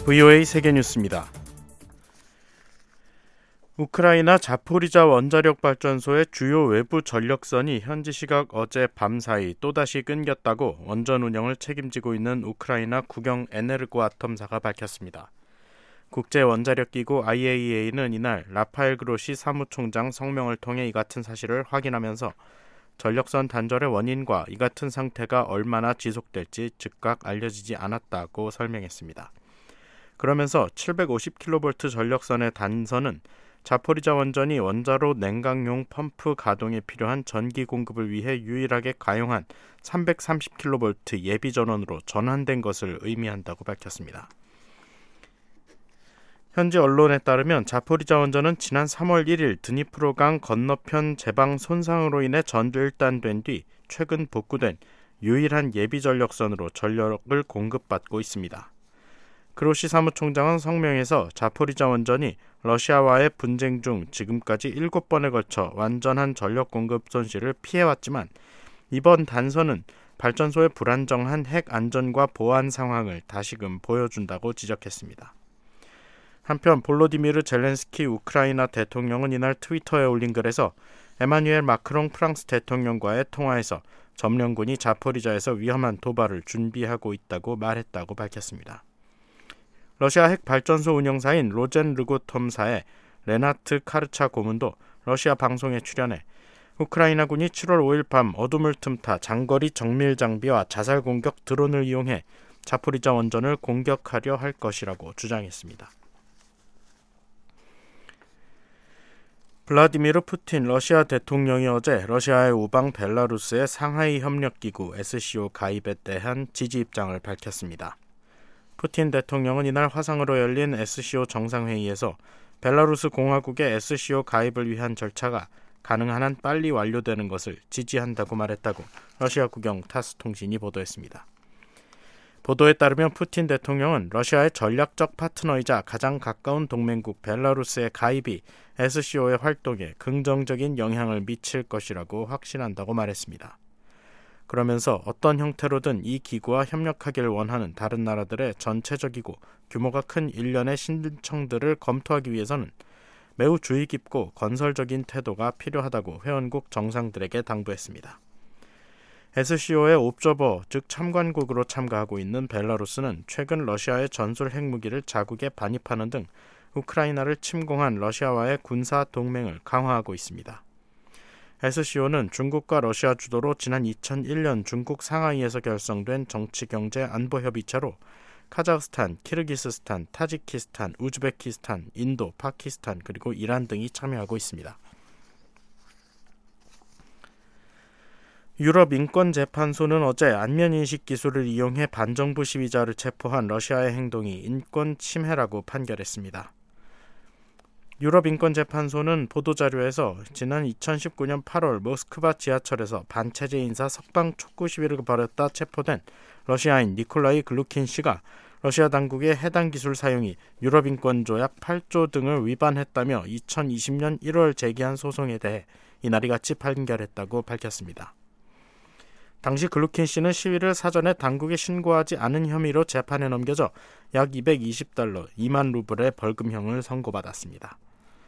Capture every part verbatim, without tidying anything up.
브이오에이 세계뉴스입니다. 우크라이나 자포리자 원자력 발전소의 주요 외부 전력선이 현지 시각 어제 밤사이 또다시 끊겼다고 원전 운영을 책임지고 있는 우크라이나 국영 에네르고아톰사가 밝혔습니다. 국제원자력기구 아이에이이에이는 이날 라파엘 그로시 사무총장 성명을 통해 이 같은 사실을 확인하면서 전력선 단절의 원인과 이 같은 상태가 얼마나 지속될지 즉각 알려지지 않았다고 설명했습니다. 그러면서 칠백오십 킬로볼트 전력선의 단선은 자포리자 원전이 원자로 냉각용 펌프 가동에 필요한 전기 공급을 위해 유일하게 가용한 삼백삼십 킬로볼트 예비 전원으로 전환된 것을 의미한다고 밝혔습니다. 현지 언론에 따르면 자포리자 원전은 지난 삼월 일일 드니프로강 건너편 제방 손상으로 인해 전일단된 뒤 최근 복구된 유일한 예비 전력선으로 전력을 공급받고 있습니다. 그로시 사무총장은 성명에서 자포리자 원전이 러시아와의 분쟁 중 지금까지 일곱 번에 걸쳐 완전한 전력 공급 손실을 피해왔지만 이번 단서는 발전소의 불안정한 핵 안전과 보안 상황을 다시금 보여준다고 지적했습니다. 한편 볼로디미르 젤렌스키 우크라이나 대통령은 이날 트위터에 올린 글에서 에마뉴엘 마크롱 프랑스 대통령과의 통화에서 점령군이 자포리자에서 위험한 도발을 준비하고 있다고 말했다고 밝혔습니다. 러시아 핵 발전소 운영사인 로젠르고톰사의 레나트 카르차 고문도 러시아 방송에 출연해 우크라이나군이 칠월 오일 밤 어둠을 틈타 장거리 정밀 장비와 자살 공격 드론을 이용해 자포리자 원전을 공격하려 할 것이라고 주장했습니다. 블라디미르 푸틴 러시아 대통령이 어제 러시아의 우방 벨라루스의 상하이 협력기구 에스시오 가입에 대한 지지 입장을 밝혔습니다. 푸틴 대통령은 이날 화상으로 열린 에스시오 정상회의에서 벨라루스 공화국의 에스시오 가입을 위한 절차가 가능한 한 빨리 완료되는 것을 지지한다고 말했다고 러시아 국영 타스 통신이 보도했습니다. 보도에 따르면 푸틴 대통령은 러시아의 전략적 파트너이자 가장 가까운 동맹국 벨라루스의 가입이 에스시오의 활동에 긍정적인 영향을 미칠 것이라고 확신한다고 말했습니다. 그러면서 어떤 형태로든 이 기구와 협력하기를 원하는 다른 나라들의 전체적이고 규모가 큰 일련의 신청들을 검토하기 위해서는 매우 주의 깊고 건설적인 태도가 필요하다고 회원국 정상들에게 당부했습니다. 에스시오의 옵저버, 즉 참관국으로 참가하고 있는 벨라루스는 최근 러시아의 전술 핵무기를 자국에 반입하는 등 우크라이나를 침공한 러시아와의 군사 동맹을 강화하고 있습니다. 에스시오는 중국과 러시아 주도로 지난 이천일년 중국 상하이에서 결성된 정치경제안보협의체로 카자흐스탄, 키르기스스탄, 타지키스탄, 우즈베키스탄, 인도, 파키스탄 그리고 이란 등이 참여하고 있습니다. 유럽인권재판소는 어제 안면인식 기술을 이용해 반정부 시위자를 체포한 러시아의 행동이 인권 침해라고 판결했습니다. 유럽인권재판소는 보도자료에서 지난 이천십구년 팔월 모스크바 지하철에서 반체제 인사 석방 촉구 시위를 벌였다 체포된 러시아인 니콜라이 글루킨 씨가 러시아 당국의 해당 기술 사용이 유럽인권조약 팔조 등을 위반했다며 이천이십년 일월 제기한 소송에 대해 이날이 같이 판결했다고 밝혔습니다. 당시 글루킨 씨는 시위를 사전에 당국에 신고하지 않은 혐의로 재판에 넘겨져 약 이백이십 달러, 이만 루블의 벌금형을 선고받았습니다.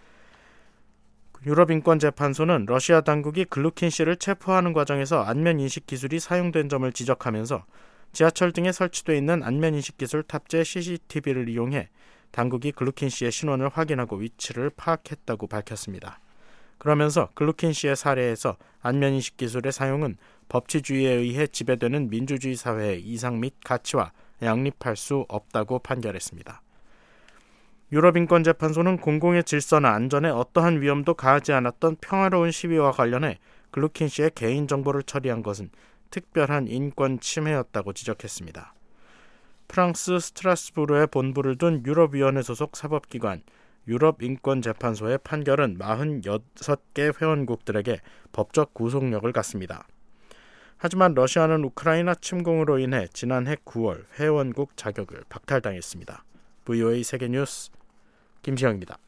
유럽인권재판소는 러시아 당국이 글루킨 씨를 체포하는 과정에서 안면인식 기술이 사용된 점을 지적하면서 지하철 등에 설치되어 있는 안면인식 기술 탑재 씨씨티비를 이용해 당국이 글루킨 씨의 신원을 확인하고 위치를 파악했다고 밝혔습니다. 그러면서 글루킨 씨의 사례에서 안면인식 기술의 사용은 법치주의에 의해 지배되는 민주주의 사회의 이상 및 가치와 양립할 수 없다고 판결했습니다. 유럽인권재판소는 공공의 질서나 안전에 어떠한 위험도 가하지 않았던 평화로운 시위와 관련해 글루킨 씨의 개인정보를 처리한 것은 특별한 인권 침해였다고 지적했습니다. 프랑스 스트라스부르에 본부를 둔 유럽위원회 소속 사법기관 유럽인권재판소의 판결은 사십육 개 회원국들에게 법적 구속력을 갖습니다. 하지만 러시아는 우크라이나 침공으로 인해 지난해 구월 회원국 자격을 박탈당했습니다. 브이오에이 세계뉴스 김시영입니다.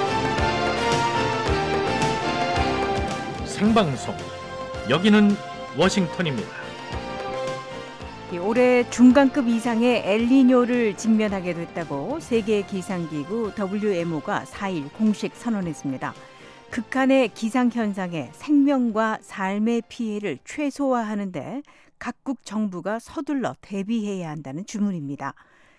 생방송 여기는 워싱턴입니다. 올해 중간급 이상의 엘니뇨를 직면하게 됐다고 세계기상기구 더블유엠오가 사 일 공식 선언했습니다. 극한의 기상현상에 생명과 삶의 피해를 최소화하는 데 각국 정부가 서둘러 대비해야 한다는 주문입니다.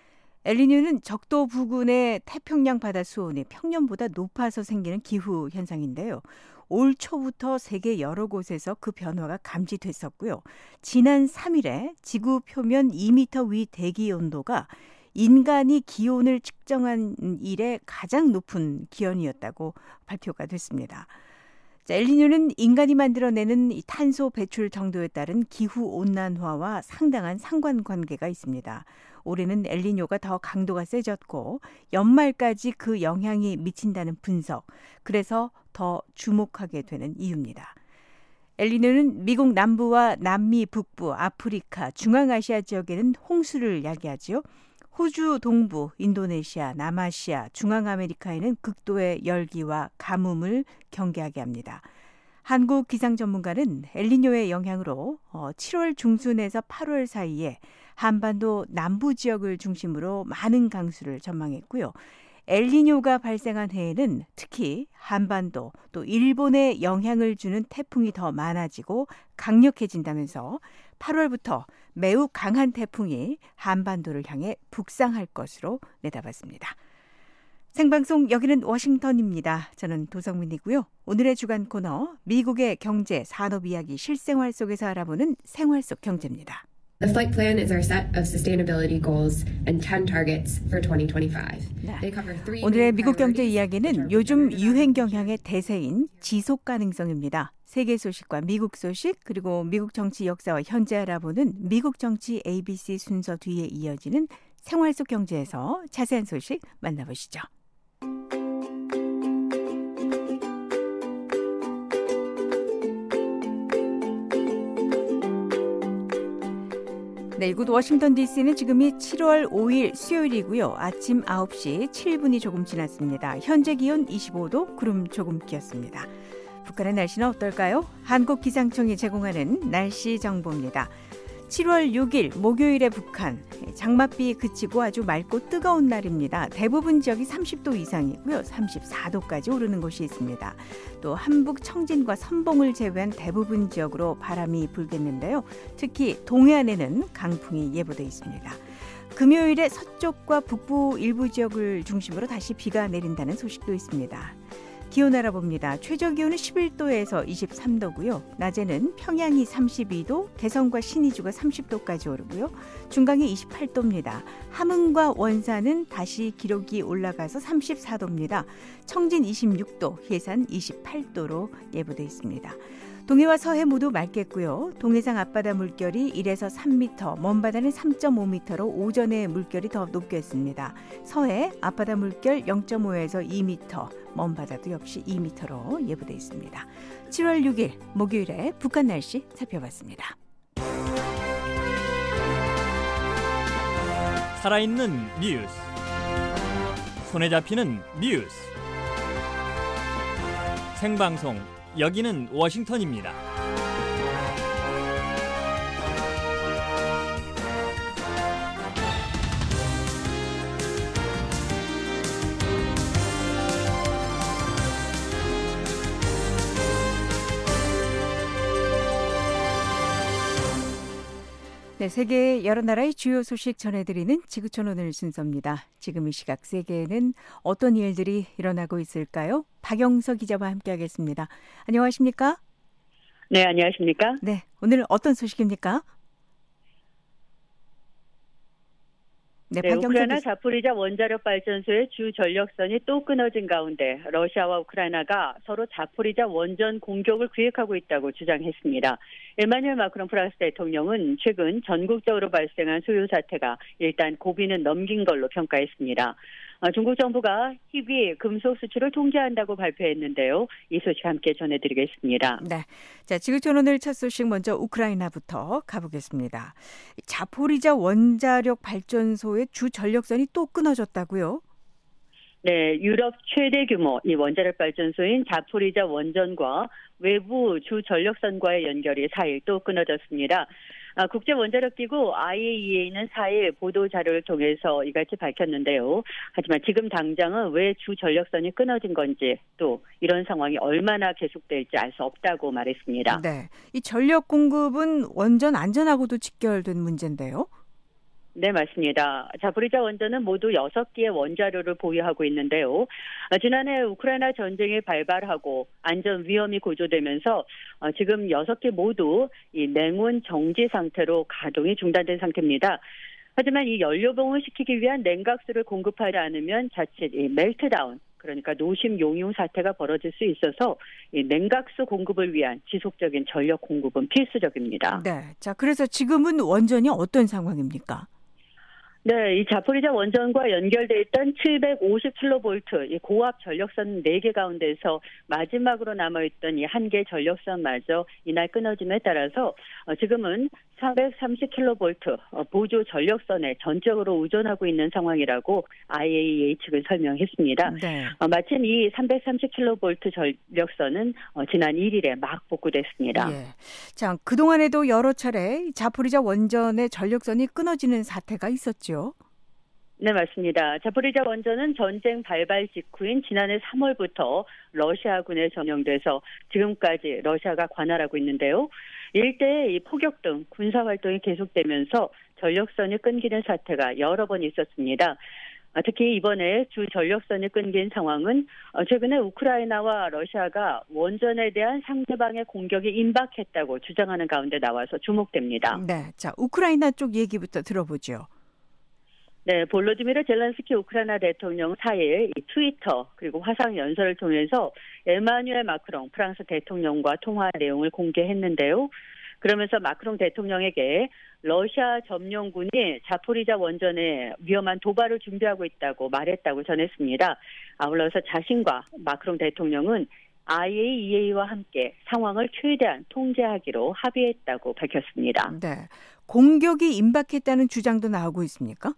엘니뇨는 적도 부근의 태평양 바다 수온이 평년보다 높아서 생기는 기후 현상인데요. 올 초부터 세계 여러 곳에서 그 변화가 감지됐었고요. 지난 삼 일에 지구 표면 이 미터 위 대기 온도가 인간이 기온을 측정한 이래 가장 높은 기온이었다고 발표가 됐습니다. 자, 엘니뇨는 인간이 만들어내는 이 탄소 배출 정도에 따른 기후 온난화와 상당한 상관관계가 있습니다. 올해는 엘니뇨가 더 강도가 세졌고 연말까지 그 영향이 미친다는 분석, 그래서 더 주목하게 되는 이유입니다. 엘니뇨는 미국 남부와 남미 북부, 아프리카, 중앙아시아 지역에는 홍수를 야기하지요. 호주 동부, 인도네시아, 남아시아, 중앙아메리카에는 극도의 열기와 가뭄을 경계하게 합니다. 한국 기상 전문가는 엘니뇨의 영향으로 칠월 중순에서 팔월 사이에 한반도 남부 지역을 중심으로 많은 강수를 전망했고요. 엘니뇨가 발생한 해에는 특히 한반도 또 일본에 영향을 주는 태풍이 더 많아지고 강력해진다면서 팔월부터 매우 강한 태풍이 한반도를 향해 북상할 것으로 내다봤습니다. 생방송 여기는 워싱턴입니다. 저는 도성민이고요. 오늘의 주간 코너 미국의 경제, 산업 이야기 실생활 속에서 알아보는 생활 속 경제입니다. The Flight Plan is our set of sustainability goals and ten targets for twenty twenty-five. 네. 오늘의 미국 경제 이야기는 요즘 유행 경향의 대세인 지속 가능성입니다. 세계 소식과 미국 소식 그리고 미국 정치 역사와 현재 알아보는 미국 정치 에이비씨 순서 뒤에 이어지는 생활 속 경제에서 자세한 소식 만나보시죠. 네, 이곳 워싱턴 디씨는 지금이 칠월 오일 수요일이고요. 아침 아홉 시 칠 분이 조금 지났습니다. 현재 기온 이십오 도, 구름 조금 끼었습니다. 북한의 날씨는 어떨까요? 한국기상청이 제공하는 날씨 정보입니다. 칠월 육일 목요일에 북한, 장맛비 그치고 아주 맑고 뜨거운 날입니다. 대부분 지역이 삼십 도 이상이고요. 삼십사 도까지 오르는 곳이 있습니다. 또 한북 청진과 선봉을 제외한 대부분 지역으로 바람이 불겠는데요. 특히 동해안에는 강풍이 예보돼 있습니다. 금요일에 서쪽과 북부 일부 지역을 중심으로 다시 비가 내린다는 소식도 있습니다. 기온 알아봅니다. 최저 기온은 십일 도에서 이십삼 도고요. 낮에는 평양이 삼십이 도, 개성과 신의주가 삼십 도까지 오르고요. 중강이 이십팔 도입니다. 함흥과 원산은 다시 기록이 올라가서 삼십사 도입니다. 청진 이십육 도, 해산 이십팔 도로 예보돼 있습니다. 동해와 서해 모두 맑겠고요. 동해상 앞바다 물결이 일에서 삼 미터, 먼바다는 삼 점 오 미터로 오전에 물결이 더 높겠습니다. 서해 앞바다 물결 영 점 오에서 이 미터, 먼바다도 역시 이 미터로 예보돼 있습니다. 칠월 육일 목요일에 북한 날씨 살펴봤습니다. 살아있는 뉴스, 손에 잡히는 뉴스, 생방송 여기는 워싱턴입니다. 네, 세계 여러 나라의 주요 소식 전해드리는 지구촌 오늘 순서입니다. 지금 이 시각 세계에는 어떤 일들이 일어나고 있을까요? 박영서 기자와 함께하겠습니다. 안녕하십니까? 네, 안녕하십니까? 네, 오늘 어떤 소식입니까? 네, 네 우크라이나 자포리자 원자력 발전소의 주 전력선이 또 끊어진 가운데 러시아와 우크라이나가 서로 자포리자 원전 공격을 기획하고 있다고 주장했습니다. 에마뉴엘 마크롱 프랑스 대통령은 최근 전국적으로 발생한 소요 사태가 일단 고비는 넘긴 걸로 평가했습니다. 중국 정부가 희귀 금속 수출을 통제한다고 발표했는데요. 이 소식 함께 전해드리겠습니다. 네, 자 지구촌 오늘 첫 소식 먼저 우크라이나부터 가보겠습니다. 자포리자 원자력 발전소의 주 전력선이 또 끊어졌다고요? 네, 유럽 최대 규모 이 원자력 발전소인 자포리자 원전과 외부 주 전력선과의 연결이 사 일 또 끊어졌습니다. 아, 국제원자력기구 아이에이이에이는 사 일 보도 자료를 통해서 이같이 밝혔는데요. 하지만 지금 당장은 왜 주 전력선이 끊어진 건지 또 이런 상황이 얼마나 계속될지 알 수 없다고 말했습니다. 네, 이 전력 공급은 원전 안전하고도 직결된 문제인데요. 네, 맞습니다. 자포리자 원전은 모두 여섯 개의 원자료를 보유하고 있는데요. 지난해 우크라이나 전쟁이 발발하고 안전 위험이 고조되면서 지금 여섯 개 모두 이 냉온 정지 상태로 가동이 중단된 상태입니다. 하지만 이 연료봉을 시키기 위한 냉각수를 공급하지 않으면 자칫 이 멜트다운, 그러니까 노심 용융 사태가 벌어질 수 있어서 이 냉각수 공급을 위한 지속적인 전력 공급은 필수적입니다. 네, 자 그래서 지금은 원전이 어떤 상황입니까? 네, 이 자포리자 원전과 연결돼 있던 칠백오십 킬로볼트 이 고압 전력선 네 개 가운데서 마지막으로 남아있던 이 한 개 전력선마저 이날 끊어짐에 따라서 지금은 사백삼십 킬로볼트 보조 전력선에 전적으로 의존하고 있는 상황이라고 아이에이이에이 측은 설명했습니다. 네. 마침 이 삼백삼십 킬로볼트 전력선은 지난 일 일에 막 복구됐습니다. 예. 자, 그동안에도 여러 차례 자포리자 원전의 전력선이 끊어지는 사태가 있었죠. 네, 맞습니다. 자포리자 원전은 전쟁 발발 직후인 지난해 삼월부터 러시아군에 점령돼서 지금까지 러시아가 관할하고 있는데요. 일대에 이 포격 등 군사 활동이 계속되면서 전력선이 끊기는 사태가 여러 번 있었습니다. 특히 이번에 주 전력선이 끊긴 상황은 최근에 우크라이나와 러시아가 원전에 대한 상대방의 공격이 임박했다고 주장하는 가운데 나와서 주목됩니다. 네, 자 우크라이나 쪽 얘기부터 들어보죠. 네, 볼로디미르 젤렌스키 우크라이나 대통령 사 일 이 트위터 그리고 화상 연설을 통해서 에마뉴엘 마크롱 프랑스 대통령과 통화 내용을 공개했는데요. 그러면서 마크롱 대통령에게 러시아 점령군이 자포리자 원전에 위험한 도발을 준비하고 있다고 말했다고 전했습니다. 아울러서 자신과 마크롱 대통령은 아이에이이에이와 함께 상황을 최대한 통제하기로 합의했다고 밝혔습니다. 네, 공격이 임박했다는 주장도 나오고 있습니까?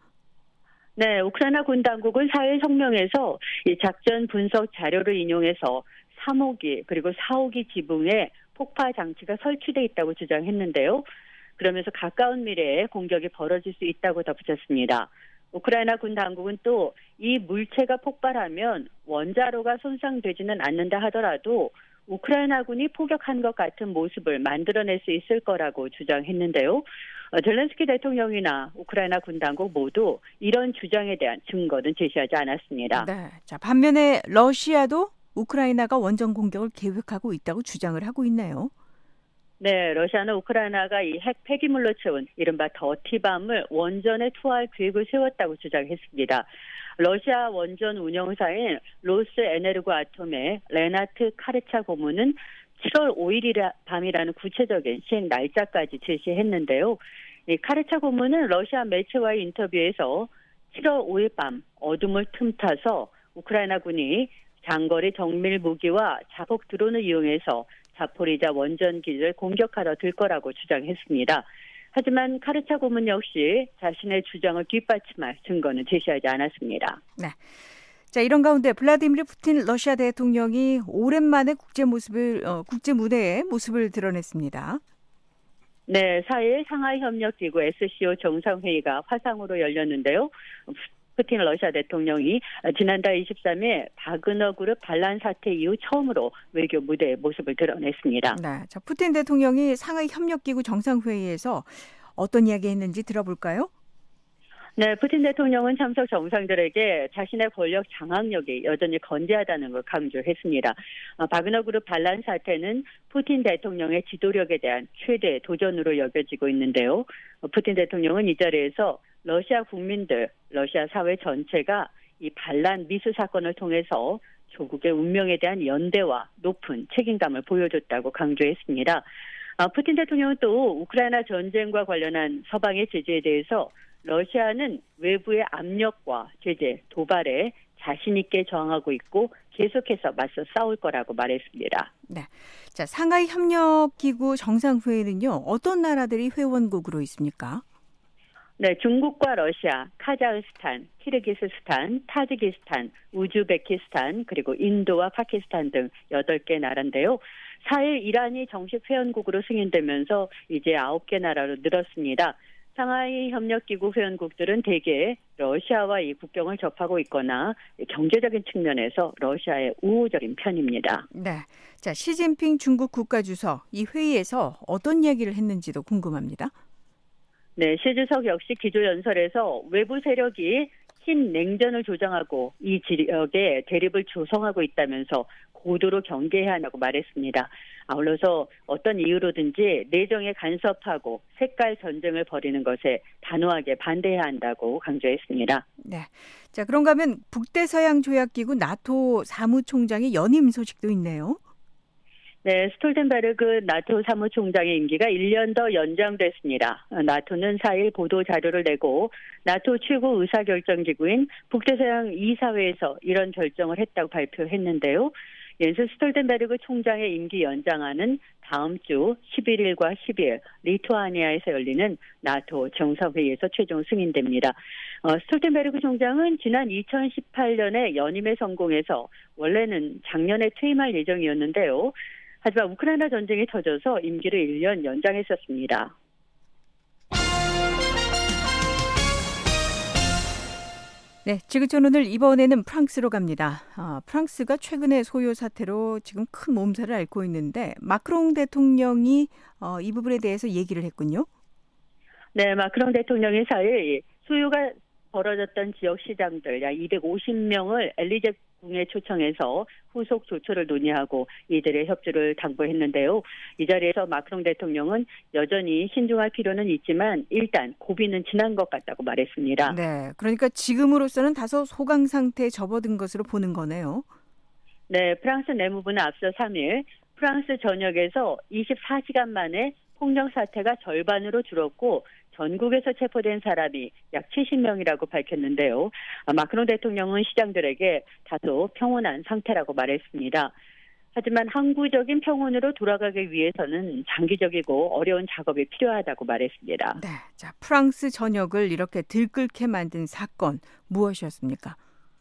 네, 우크라이나 군 당국은 사 일 성명에서 이 작전 분석 자료를 인용해서 삼 호기 그리고 사 호기 지붕에 폭파 장치가 설치돼 있다고 주장했는데요. 그러면서 가까운 미래에 공격이 벌어질 수 있다고 덧붙였습니다. 우크라이나 군 당국은 또 이 물체가 폭발하면 원자로가 손상되지는 않는다 하더라도 우크라이나군이 포격한 것 같은 모습을 만들어낼 수 있을 거라고 주장했는데요. 젤렌스키 대통령이나 우크라이나 군 당국 모두 이런 주장에 대한 증거는 제시하지 않았습니다. 네, 자 반면에 러시아도 우크라이나가 원전 공격을 계획하고 있다고 주장을 하고 있네요. 네, 러시아는 우크라이나가 이 핵 폐기물로 채운 이른바 더티밤을 원전에 투하할 계획을 세웠다고 주장했습니다. 러시아 원전 운영사인 로스에네르고아톰의 레나트 카르차 고문은 칠월 오일 밤이라는 구체적인 시행 날짜까지 제시했는데요. 이 카르차 고문은 러시아 매체와의 인터뷰에서 칠월 오일 밤 어둠을 틈타서 우크라이나군이 장거리 정밀 무기와 자폭 드론을 이용해서 자포리자 원전 기지를 공격하러 들 거라고 주장했습니다. 하지만 카르차 고문 역시 자신의 주장을 뒷받침할 증거는 제시하지 않았습니다. 네. 자, 이런 가운데 블라디미르 푸틴 러시아 대통령이 오랜만에 국제 모습을 어, 국제 무대에 모습을 드러냈습니다. 네, 사 일 상하이 협력기구 에스씨오 정상회의가 화상으로 열렸는데요. 푸틴 러시아 대통령이 지난달 이십삼 일 바그너 그룹 반란 사태 이후 처음으로 외교 무대의 모습을 드러냈습니다. 네, 자, 푸틴 대통령이 상하이 협력기구 정상회의에서 어떤 이야기 했는지 들어볼까요? 네, 푸틴 대통령은 참석 정상들에게 자신의 권력 장악력이 여전히 건재하다는 걸 강조했습니다. 바그너 그룹 반란 사태는 푸틴 대통령의 지도력에 대한 최대 도전으로 여겨지고 있는데요. 푸틴 대통령은 이 자리에서 러시아 국민들, 러시아 사회 전체가 이 반란 미수 사건을 통해서 조국의 운명에 대한 연대와 높은 책임감을 보여줬다고 강조했습니다. 푸틴 대통령은 또 우크라이나 전쟁과 관련한 서방의 제재에 대해서 러시아는 외부의 압력과 제재, 도발에 자신 있게 저항하고 있고 계속해서 맞서 싸울 거라고 말했습니다. 네, 자 상하이 협력기구 정상회의는요 어떤 나라들이 회원국으로 있습니까? 네, 중국과 러시아, 카자흐스탄, 키르기스스탄, 타지키스탄, 우즈베키스탄, 그리고 인도와 파키스탄 등 여덟 개 나라인데요. 사 일 이란이 정식 회원국으로 승인되면서 이제 아홉 개 나라로 늘었습니다. 상하이 협력기구 회원국들은 대개 러시아와 이 국경을 접하고 있거나 경제적인 측면에서 러시아의 우호적인 편입니다. 네, 자 시진핑 중국 국가주석 이 회의에서 어떤 얘기를 했는지도 궁금합니다. 네, 시 주석 역시 기조연설에서 외부 세력이 신냉전을 조장하고 이 지역에 대립을 조성하고 있다면서 고도로 경계해야 한다고 말했습니다. 아울러서 어떤 이유로든지 내정에 간섭하고 색깔 전쟁을 벌이는 것에 단호하게 반대해야 한다고 강조했습니다. 네, 자 그런가 하면 북대서양조약기구 나토 사무총장의 연임 소식도 있네요. 네, 스톨텐베르그 나토 사무총장의 임기가 일 년 더 연장됐습니다. 나토는 사 일 보도 자료를 내고 나토 최고 의사결정기구인 북대서양 이사회에서 이런 결정을 했다고 발표했는데요. 옌스 스톨텐베르그 총장의 임기 연장안은 다음 주 십일 일과 십이 일 리투아니아에서 열리는 나토 정상회의에서 최종 승인됩니다. 어, 스톨텐베르그 총장은 지난 이천십팔 년에 연임에 성공해서 원래는 작년에 퇴임할 예정이었는데요. 하지만 우크라이나 전쟁이 터져서 임기를 일 년 연장했었습니다. 네, 지구촌 오늘 이번에는 프랑스로 갑니다. 아, 프랑스가 최근에 소요 사태로 지금 큰 몸살을 앓고 있는데 마크롱 대통령이 어, 이 부분에 대해서 얘기를 했군요. 네, 마크롱 대통령이 사 일 소요가 벌어졌던 지역 시장들 약 이백오십 명을 엘리제 궁에 초청해서 후속 조처를 논의하고 이들의 협조를 당부했는데요. 이 자리에서 마크롱 대통령은 여전히 신중할 필요는 있지만 일단 고비는 지난 것 같다고 말했습니다. 네, 그러니까 지금으로서는 다소 소강 상태에 접어든 것으로 보는 거네요. 네, 프랑스 내무부는 앞서 삼 일 프랑스 전역에서 이십사 시간 만에 폭력 사태가 절반으로 줄었고 전국에서 체포된 사람이 약 칠십 명이라고 밝혔는데요. 마크롱 대통령은 시장들에게 다소 평온한 상태라고 말했습니다. 하지만 항구적인 평온으로 돌아가기 위해서는 장기적이고 어려운 작업이 필요하다고 말했습니다. 네, 자 프랑스 전역을 이렇게 들끓게 만든 사건 무엇이었습니까?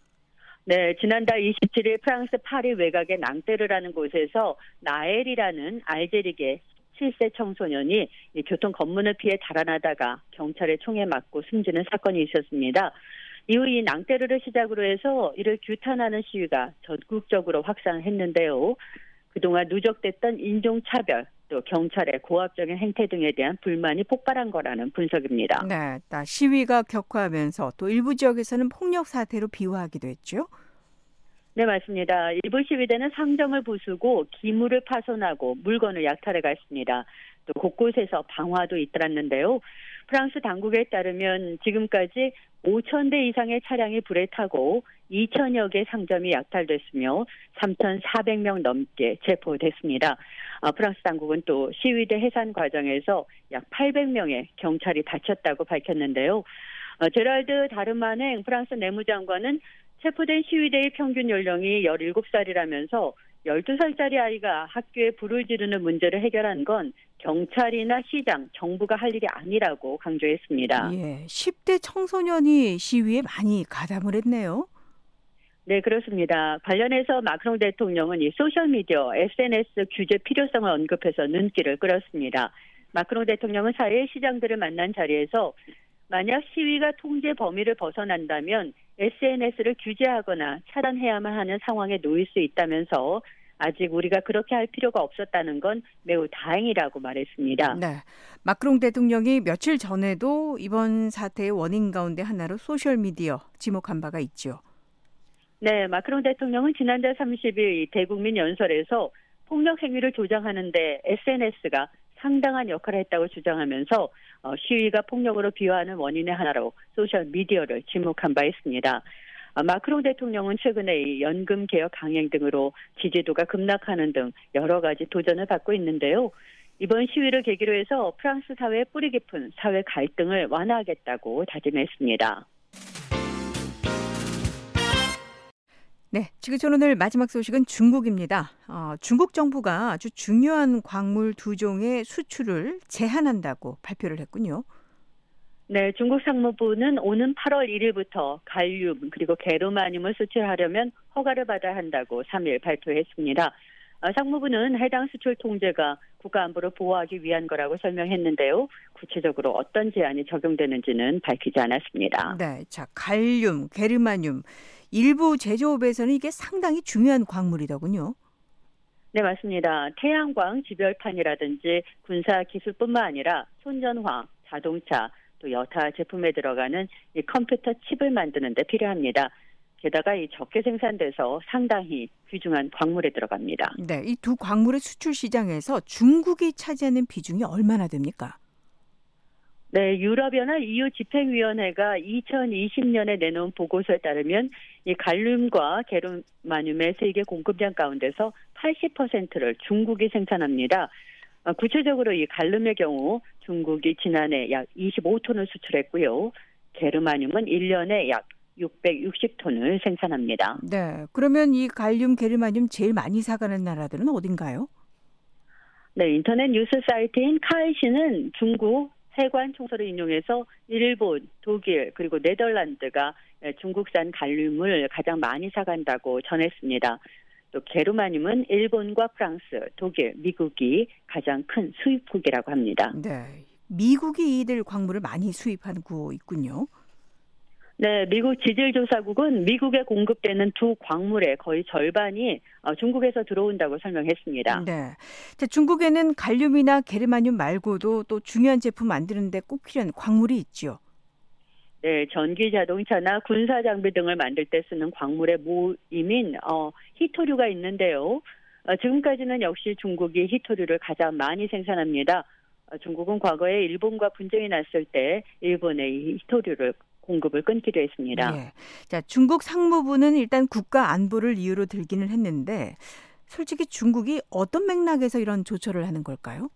네, 지난달 이십칠 일 프랑스 파리 외곽의 낭테르라는 곳에서 나엘이라는 알제리계 칠 세 청소년이 교통 검문을 피해 달아나다가 경찰의 총에 맞고 숨지는 사건이 있었습니다. 이후 이 낭테르를 시작으로 해서 이를 규탄하는 시위가 전국적으로 확산했는데요. 그동안 누적됐던 인종차별, 또 경찰의 고압적인 행태 등에 대한 불만이 폭발한 거라는 분석입니다. 네, 시위가 격화하면서 또 일부 지역에서는 폭력 사태로 비화하기도 했죠. 네, 맞습니다. 일부 시위대는 상점을 부수고 기물을 파손하고 물건을 약탈해 갔습니다. 또 곳곳에서 방화도 잇따랐는데요. 프랑스 당국에 따르면 지금까지 오천 대 이상의 차량이 불에 타고 이천여 개 상점이 약탈됐으며 삼천사백 명 넘게 체포됐습니다. 아, 프랑스 당국은 또 시위대 해산 과정에서 약 팔백 명의 경찰이 다쳤다고 밝혔는데요. 어, 제랄드 다르마냉 프랑스 내무장관은 체포된 시위대의 평균 연령이 열일곱 살이라면서 열두 살짜리 아이가 학교에 불을 지르는 문제를 해결한 건 경찰이나 시장, 정부가 할 일이 아니라고 강조했습니다. 예, 십 대 청소년이 시위에 많이 가담을 했네요. 네, 그렇습니다. 관련해서 마크롱 대통령은 이 소셜미디어, 에스엔에스 규제 필요성을 언급해서 눈길을 끌었습니다. 마크롱 대통령은 사 일 시장들을 만난 자리에서 만약 시위가 통제 범위를 벗어난다면 에스엔에스를 규제하거나 차단해야만 하는 상황에 놓일 수 있다면서 아직 우리가 그렇게 할 필요가 없었다는 건 매우 다행이라고 말했습니다. 네, 마크롱 대통령이 며칠 전에도 이번 사태의 원인 가운데 하나로 소셜미디어 지목한 바가 있죠. 네, 마크롱 대통령은 지난달 삼십 일 대국민 연설에서 폭력 행위를 조장하는 데 에스엔에스가 상당한 역할을 했다고 주장하면서 어, 시위가 폭력으로 비화하는 원인의 하나로 소셜미디어를 지목한 바 있습니다. 아, 마크롱 대통령은 최근에 이 연금 개혁 강행 등으로 지지도가 급락하는 등 여러 가지 도전을 받고 있는데요. 이번 시위를 계기로 해서 프랑스 사회의 뿌리 깊은 사회 갈등을 완화하겠다고 다짐했습니다. 네, 지구촌 오늘 마지막 소식은 중국입니다. 어, 중국 정부가 아주 중요한 광물 두 종의 수출을 제한한다고 발표를 했군요. 네, 중국 상무부는 오는 팔월 일일부터 갈륨 그리고 게르마늄을 수출하려면 허가를 받아야 한다고 삼 일 발표했습니다. 상무부는 해당 수출 통제가 국가 안보를 보호하기 위한 거라고 설명했는데요. 구체적으로 어떤 제한이 적용되는지는 밝히지 않았습니다. 네, 자 갈륨, 게르마늄 일부 제조업에서는 이게 상당히 중요한 광물이더군요. 네, 맞습니다. 태양광 지별판이라든지 군사 기술뿐만 아니라 손전화, 자동차, 또 여타 제품에 들어가는 이 컴퓨터 칩을 만드는 데 필요합니다. 게다가 이 적게 생산돼서 상당히 귀중한 광물에 들어갑니다. 네, 이 두 광물의 수출 시장에서 중국이 차지하는 비중이 얼마나 됩니까? 네, 유럽연합 이유 집행위원회가 이천이십 년에 내놓은 보고서에 따르면 이 갈륨과 게르마늄의 세계 공급량 가운데서 팔십 퍼센트를 중국이 생산합니다. 구체적으로 이 갈륨의 경우 중국이 지난해 약 이십오 톤을 수출했고요. 게르마늄은 일 년에 약 육백육십 톤을 생산합니다. 네, 그러면 이 갈륨, 게르마늄 제일 많이 사가는 나라들은 어딘가요? 네, 인터넷 뉴스 사이트인 카이시는 중국 해관 총서를 인용해서 일본, 독일 그리고 네덜란드가 중국산 갈륨을 가장 많이 사간다고 전했습니다. 또 게르마늄은 일본과 프랑스, 독일, 미국이 가장 큰 수입국이라고 합니다. 네, 미국이 이들 광물을 많이 수입하고 있군요. 네, 미국 지질조사국은 미국에 공급되는 두 광물의 거의 절반이 중국에서 들어온다고 설명했습니다. 네, 자, 중국에는 갈륨이나 게르마늄 말고도 또 중요한 제품 만드는데 꼭 필요한 광물이 있죠. 네, 전기 자동차나 군사 장비 등을 만들 때 쓰는 광물의 모임인 어, 히토류가 있는데요. 어, 지금까지는 역시 중국이 히토류를 가장 많이 생산합니다. 어, 중국은 과거에 일본과 분쟁이 났을 때 일본의 이 히토류를 공급을 끊기도 했습니다. 네. 자, 중국 상무부는 일단 국가 안보를 이유로 들기는 했는데 솔직히 중국이 어떤 맥락에서 이런 조처를 하는 걸까요?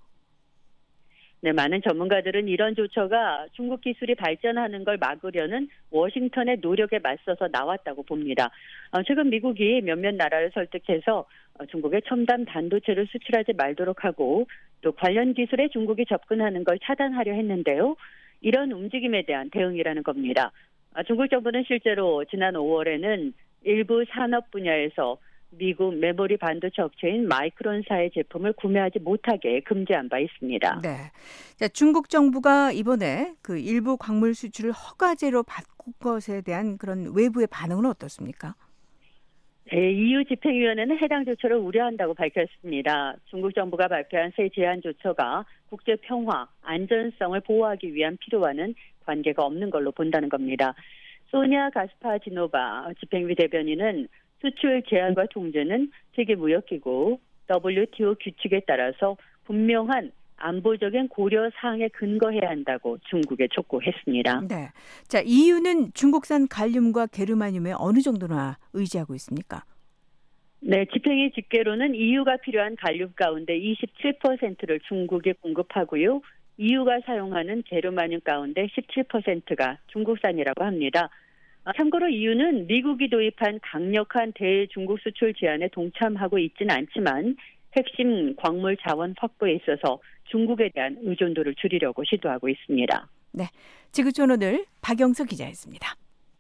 네, 많은 전문가들은 이런 조처가 중국 기술이 발전하는 걸 막으려는 워싱턴의 노력에 맞서서 나왔다고 봅니다. 어, 최근 미국이 몇몇 나라를 설득해서 어, 중국의 첨단 반도체를 수출하지 말도록 하고 또 관련 기술에 중국이 접근하는 걸 차단하려 했는데요. 이런 움직임에 대한 대응이라는 겁니다. 아, 중국 정부는 실제로 지난 오월에는 일부 산업 분야에서 미국 메모리 반도체 업체인 마이크론사의 제품을 구매하지 못하게 금지한 바 있습니다. 네, 자, 중국 정부가 이번에 그 일부 광물 수출을 허가제로 바꾼 것에 대한 그런 외부의 반응은 어떻습니까? 네, 이유 집행위원회는 해당 조처를 우려한다고 밝혔습니다. 중국 정부가 발표한 새 제한 조처가 국제 평화, 안전성을 보호하기 위한 필요와는 관계가 없는 걸로 본다는 겁니다. 소냐 가스파지노바 집행위 대변인은 수출 제한과 통제는 세계무역기구 더블유티오 규칙에 따라서 분명한 안보적인 고려 사항에 근거해야 한다고 중국에 촉구했습니다. 네, 자, 이유는 중국산 갈륨과 게르마늄에 어느 정도나 의지하고 있습니까? 네, 집행위 집계로는 이유가 필요한 갈륨 가운데 이십칠 퍼센트를 중국에 공급하고요. 이유가 사용하는 게르마늄 가운데 십칠 퍼센트가 중국산이라고 합니다. 참고로 이유는 미국이 도입한 강력한 대중국 수출 제한에 동참하고 있지는 않지만 핵심 광물 자원 확보에 있어서 중국에 대한 의존도를 줄이려고 시도하고 있습니다. 네, 지구촌 오늘 박영서 기자였습니다.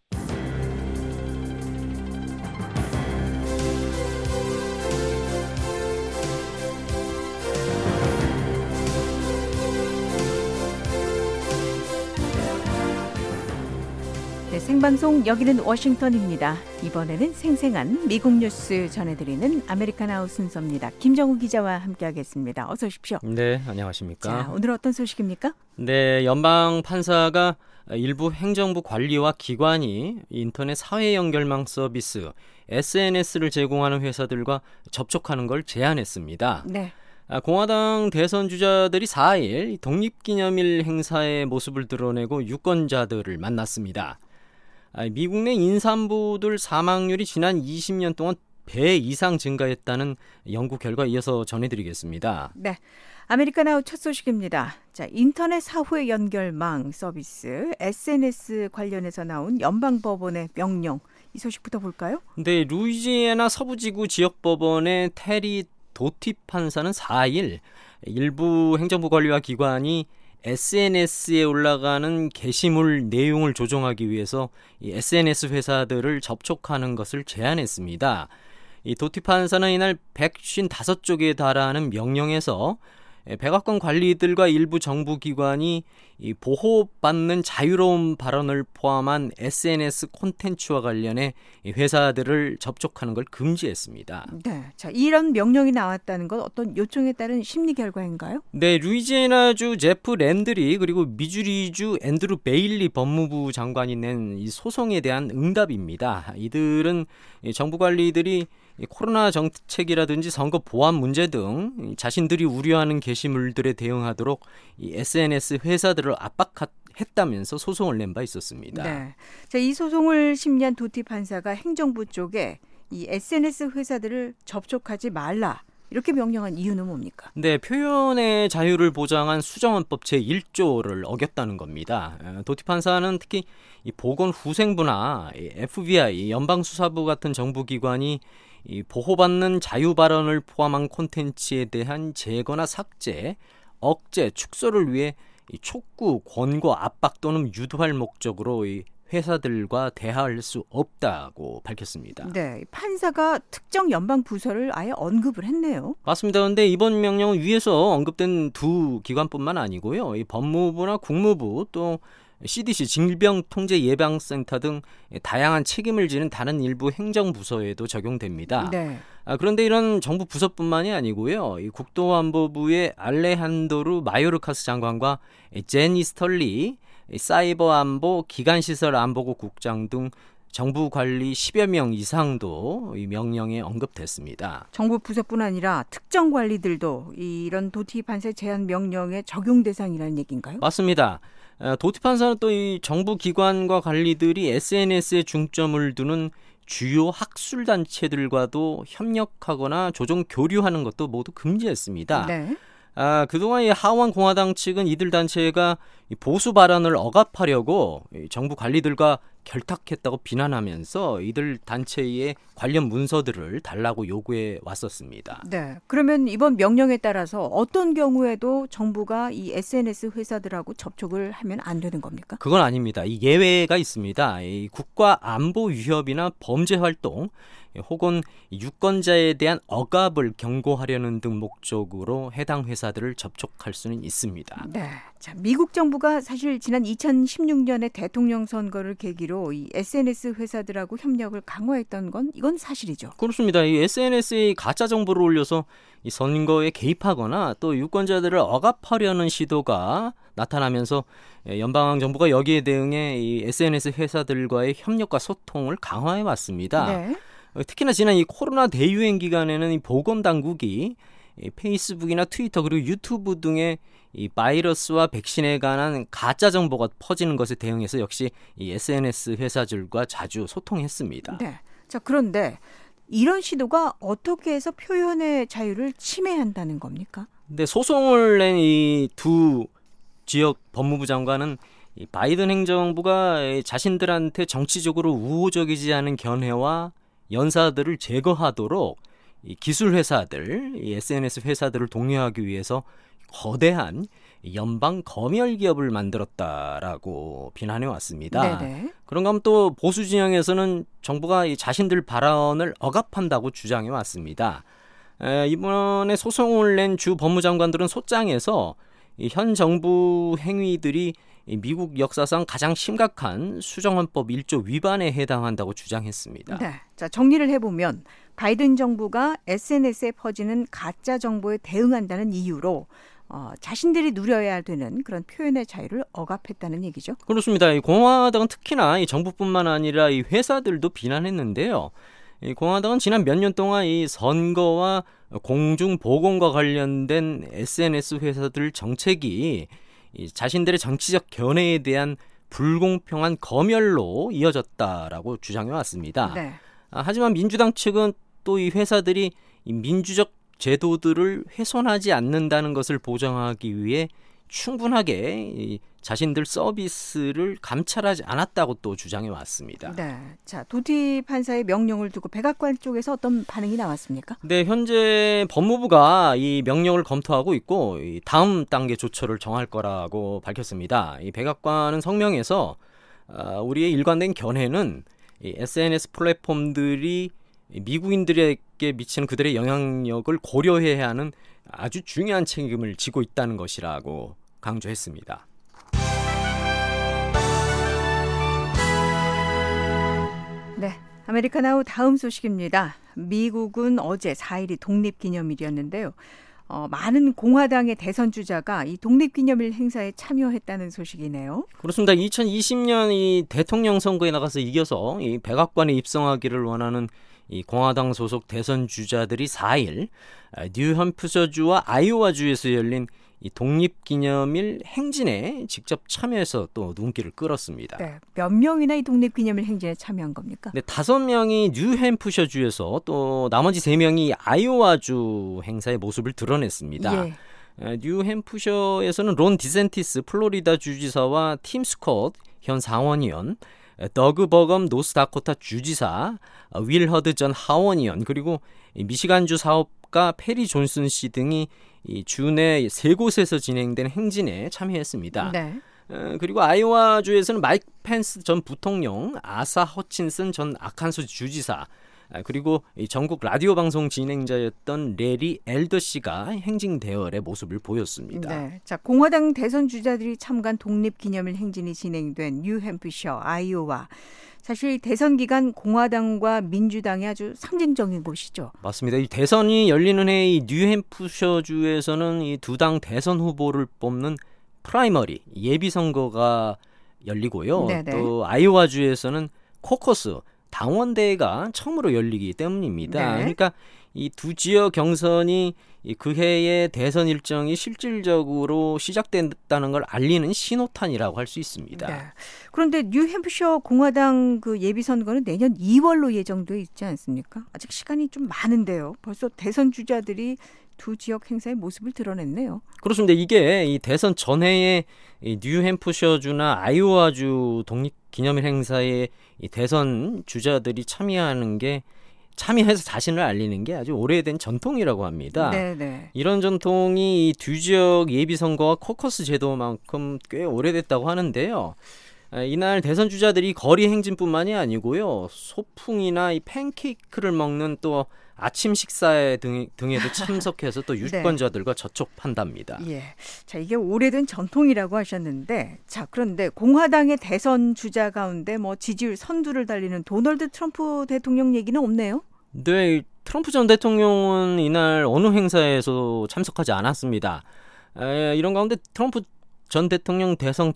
네, 생방송 여기는 워싱턴입니다. 이번에는 생생한 미국 뉴스 전해드리는 아메리칸 아웃 순서입니다. 김정우 기자와 함께하겠습니다. 어서 오십시오. 네, 안녕하십니까. 자, 오늘 어떤 소식입니까? 네, 연방 판사가 일부 행정부 관리와 기관이 인터넷 사회 연결망 서비스 에스엔에스를 제공하는 회사들과 접촉하는 걸 제한했습니다. 네. 공화당 대선 주자들이 사 일 독립기념일 행사의 모습을 드러내고 유권자들을 만났습니다. 미국 내 인산부들 사망률이 지난 이십 년 동안 배 이상 증가했다는 연구 결과에 이어서 전해드리겠습니다. 네, 아메리칸 아웃 첫 소식입니다. 자, 인터넷 사회 연결망 서비스 에스엔에스 관련해서 나온 연방법원의 명령, 이 소식부터 볼까요? 네, 루이지애나 서부지구 지역법원의 테리 도티 판사는 사 일 일부 행정부 관리와 기관이 에스엔에스에 올라가는 게시물 내용을 조정하기 위해서 이 에스엔에스 회사들을 접촉하는 것을 제한했습니다. 이 도티 판사는 이날 백오십오 쪽에 달하는 명령에서 백악관 관리들과 일부 정부기관이 이 보호받는 자유로운 발언을 포함한 에스엔에스 콘텐츠와 관련해 회사들을 접촉하는 걸 금지했습니다. 네, 자 이런 명령이 나왔다는 건 어떤 요청에 따른 심리 결과인가요? 네, 루이지애나주 제프 랜드리 그리고 미주리주 앤드루 베일리 법무부 장관이 낸 이 소송에 대한 응답입니다. 이들은 정부 관리들이 코로나 정책이라든지 선거 보안 문제 등 자신들이 우려하는 게시물들에 대응하도록 이 에스엔에스 회사들을 압박했다면서 소송을 낸 바 있었습니다. 네. 자, 이 소송을 심리한 도티 판사가 행정부 쪽에 이 에스엔에스 회사들을 접촉하지 말라 이렇게 명령한 이유는 뭡니까? 네, 표현의 자유를 보장한 수정헌법 제일 조를 어겼다는 겁니다. 도티 판사는 특히 이 보건후생부나 에프비아이, 연방수사부 같은 정부기관이 이 보호받는 자유 발언을 포함한 콘텐츠에 대한 제거나 삭제, 억제, 축소를 위해 이 촉구, 권고, 압박 또는 유도할 목적으로 이 회사들과 대화할 수 없다고 밝혔습니다. 네, 판사가 특정 연방 부서를 아예 언급을 했네요. 맞습니다. 그런데 이번 명령은 위에서 언급된 두 기관뿐만 아니고요. 이 법무부나 국무부 또 씨디씨 질병통제예방센터 등 다양한 책임을 지는 다른 일부 행정부서에도 적용됩니다. 네. 아, 그런데 이런 정부 부서뿐만이 아니고요. 이 국토안보부의 알레한도르 마요르카스 장관과 제니 스털리 사이버 안보 기간시설 안보국 국장 등 정부 관리 십여 명 이상도 이 명령에 언급됐습니다. 정부 부서뿐 아니라 특정 관리들도 이런 도티 판사 제한 명령의 적용 대상이라는 얘기인가요? 맞습니다. 도티 판사는 또 이 정부 기관과 관리들이 에스엔에스에 중점을 두는 주요 학술 단체들과도 협력하거나 조정 교류하는 것도 모두 금지했습니다. 네. 아, 그동안 이 하원 공화당 측은 이들 단체가 보수 발언을 억압하려고 정부 관리들과 결탁했다고 비난하면서 이들 단체의 관련 문서들을 달라고 요구해 왔었습니다. 네, 그러면 이번 명령에 따라서 어떤 경우에도 정부가 이 에스엔에스 회사들하고 접촉을 하면 안 되는 겁니까? 그건 아닙니다. 이 예외가 있습니다. 이 국가 안보 위협이나 범죄 활동 혹은 유권자에 대한 억압을 경고하려는 등 목적으로 해당 회사들을 접촉할 수는 있습니다. 네, 자, 미국 정부가 사실 지난 이천십육 년에 대통령 선거를 계기로 이 에스엔에스 회사들하고 협력을 강화했던 건 이건 사실이죠. 그렇습니다. 이 에스엔에스에 가짜 정보를 올려서 이 선거에 개입하거나 또 유권자들을 억압하려는 시도가 나타나면서 연방 정부가 여기에 대응해 이 에스엔에스 회사들과의 협력과 소통을 강화해 왔습니다. 네. 특히나 지난 이 코로나 대유행 기간에는 이 보건당국이 이 페이스북이나 트위터 그리고 유튜브 등의 이 바이러스와 백신에 관한 가짜 정보가 퍼지는 것에 대응해서 역시 이 에스엔에스 회사들과 자주 소통했습니다. 네. 자, 그런데 이런 시도가 어떻게 해서 표현의 자유를 침해한다는 겁니까? 네, 소송을 낸 이 두 지역 법무부 장관은 이 바이든 행정부가 자신들한테 정치적으로 우호적이지 않은 견해와 연사들을 제거하도록 이 기술 회사들, 이 에스엔에스 회사들을 독려하기 위해서 거대한 연방 검열 기업을 만들었다라고 비난해 왔습니다. 네네. 그런가 하면 또 보수 진영에서는 정부가 이 자신들 발언을 억압한다고 주장해 왔습니다. 에, 이번에 소송을 낸 주 법무장관들은 소장에서 이 현 정부 행위들이 이 미국 역사상 가장 심각한 수정헌법 일 조 위반에 해당한다고 주장했습니다. 네, 자 정리를 해보면 바이든 정부가 에스엔에스에 퍼지는 가짜 정보에 대응한다는 이유로 어, 자신들이 누려야 되는 그런 표현의 자유를 억압했다는 얘기죠. 그렇습니다. 이 공화당은 특히나 이 정부뿐만 아니라 이 회사들도 비난했는데요. 이 공화당은 지난 몇 년 동안 이 선거와 공중보건과 관련된 에스엔에스 회사들 정책이 이 자신들의 정치적 견해에 대한 불공평한 검열로 이어졌다라고 주장해 왔습니다. 네. 아, 하지만 민주당 측은 또 이 회사들이 이 민주적 제도들을 훼손하지 않는다는 것을 보장하기 위해 충분하게 이 자신들 서비스를 감찰하지 않았다고 또 주장해 왔습니다. 네, 자 도티 판사의 명령을 두고 백악관 쪽에서 어떤 반응이 나왔습니까? 네, 현재 법무부가 이 명령을 검토하고 있고 이 다음 단계 조처를 정할 거라고 밝혔습니다. 이 백악관은 성명에서 어, 우리의 일관된 견해는 이 에스엔에스 플랫폼들이 미국인들에게 미치는 그들의 영향력을 고려해야 하는 아주 중요한 책임을 지고 있다는 것이라고 강조했습니다. 네, 아메리카나우 다음 소식입니다. 미국은 어제 사 일이 독립기념일이었는데요. 어, 많은 공화당의 대선 주자가 이 독립기념일 행사에 참여했다는 소식이네요. 그렇습니다. 이천이십 년 이 대통령 선거에 나가서 이겨서 이 백악관에 입성하기를 원하는 이 공화당 소속 대선 주자들이 사 일 뉴햄프셔주와 아이오와주에서 열린 이 독립기념일 행진에 직접 참여해서 또 눈길을 끌었습니다. 네, 몇 명이나 이 독립기념일 행진에 참여한 겁니까? 네, 다섯 명이 뉴햄프셔주에서 또 나머지 세 명이 아이오와주 행사의 모습을 드러냈습니다. 예. 뉴햄프셔에서는 론 디센티스 플로리다 주지사와 팀 스콧 현 상원의원, 더그 버검 노스다코타 주지사, 윌 허드 전 하원의원, 그리고 미시간주 사업가 페리 존슨 씨 등이 이 주내 세 곳에서 진행된 행진에 참여했습니다. 네. 어, 그리고 아이오와주에서는 마이크 펜스 전 부통령, 아사 허친슨 전 아칸소 주지사, 그리고 전국 라디오 방송 진행자였던 레리 엘더 씨가 행진 대열의 모습을 보였습니다. 네, 자 공화당 대선 주자들이 참가한 독립기념일 행진이 진행된 뉴햄프셔, 아이오와. 사실 대선 기간 공화당과 민주당이 아주 상징적인 곳이죠. 맞습니다. 이 대선이 열리는 해 이 뉴햄프셔주에서는 이 두 당 대선 후보를 뽑는 프라이머리 예비 선거가 열리고요. 네네. 또 아이오와주에서는 코커스 당원대회가 처음으로 열리기 때문입니다. 네. 그러니까 이 두 지역 경선이 그 해의 대선 일정이 실질적으로 시작됐다는 걸 알리는 신호탄이라고 할 수 있습니다. 네. 그런데 뉴햄프셔 공화당 그 예비 선거는 내년 이월로 예정돼 있지 않습니까? 아직 시간이 좀 많은데요. 벌써 대선 주자들이 두 지역 행사의 모습을 드러냈네요. 그렇습니다. 이게 이 대선 전해에 이 뉴햄프셔주나 아이오와주 독립기념일 행사에 이 대선 주자들이 참여하는 게 참여해서 자신을 알리는 게 아주 오래된 전통이라고 합니다. 네네. 이런 전통이 이 두 지역 예비선거와 코커스 제도만큼 꽤 오래됐다고 하는데요. 이날 대선 주자들이 거리 행진뿐만이 아니고요. 소풍이나 이 팬케이크를 먹는 또 아침 식사에 등, 등에도 참석해서 또 유권자들과 네. 접촉한답니다. 예, 자 이게 오래된 전통이라고 하셨는데, 자 그런데 공화당의 대선 주자 가운데 뭐 지지율 선두를 달리는 도널드 트럼프 대통령 얘기는 없네요. 네, 트럼프 전 대통령은 이날 어느 행사에서 참석하지 않았습니다. 에, 이런 가운데 트럼프 전 대통령 대선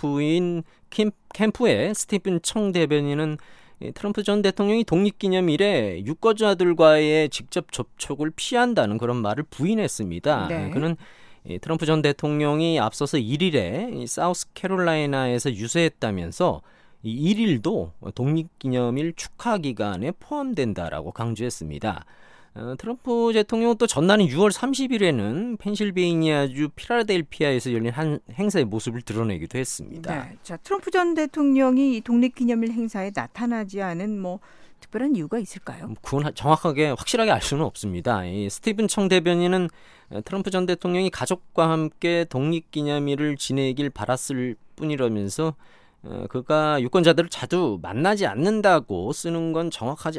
캠프인 캠, 캠프의 스티븐 청 대변인은 트럼프 전 대통령이 독립기념일에 유권자들과의 직접 접촉을 피한다는 그런 말을 부인했습니다. 네. 그는 트럼프 전 대통령이 앞서서 일 일에 사우스캐롤라이나에서 유세했다면서 일 일도 독립기념일 축하 기간에 포함된다라고 강조했습니다. 어, 트럼프 대통령은 또 전날인 유월 삼십일에는 펜실베이니아주 필라델피아에서 열린 한 행사의 모습을 드러내기도 했습니다. 네, 자 트럼프 전 대통령이 이 독립기념일 행사에 나타나지 않은 뭐 특별한 이유가 있을까요? 그건 정확하게 확실하게 알 수는 없습니다. 이 스티븐 청 대변인은 트럼프 전 대통령이 가족과 함께 독립기념일을 지내길 바랐을 뿐이라면서 어, 그가 유권자들을 자주 만나지 않는다고 쓰는 건 정확하지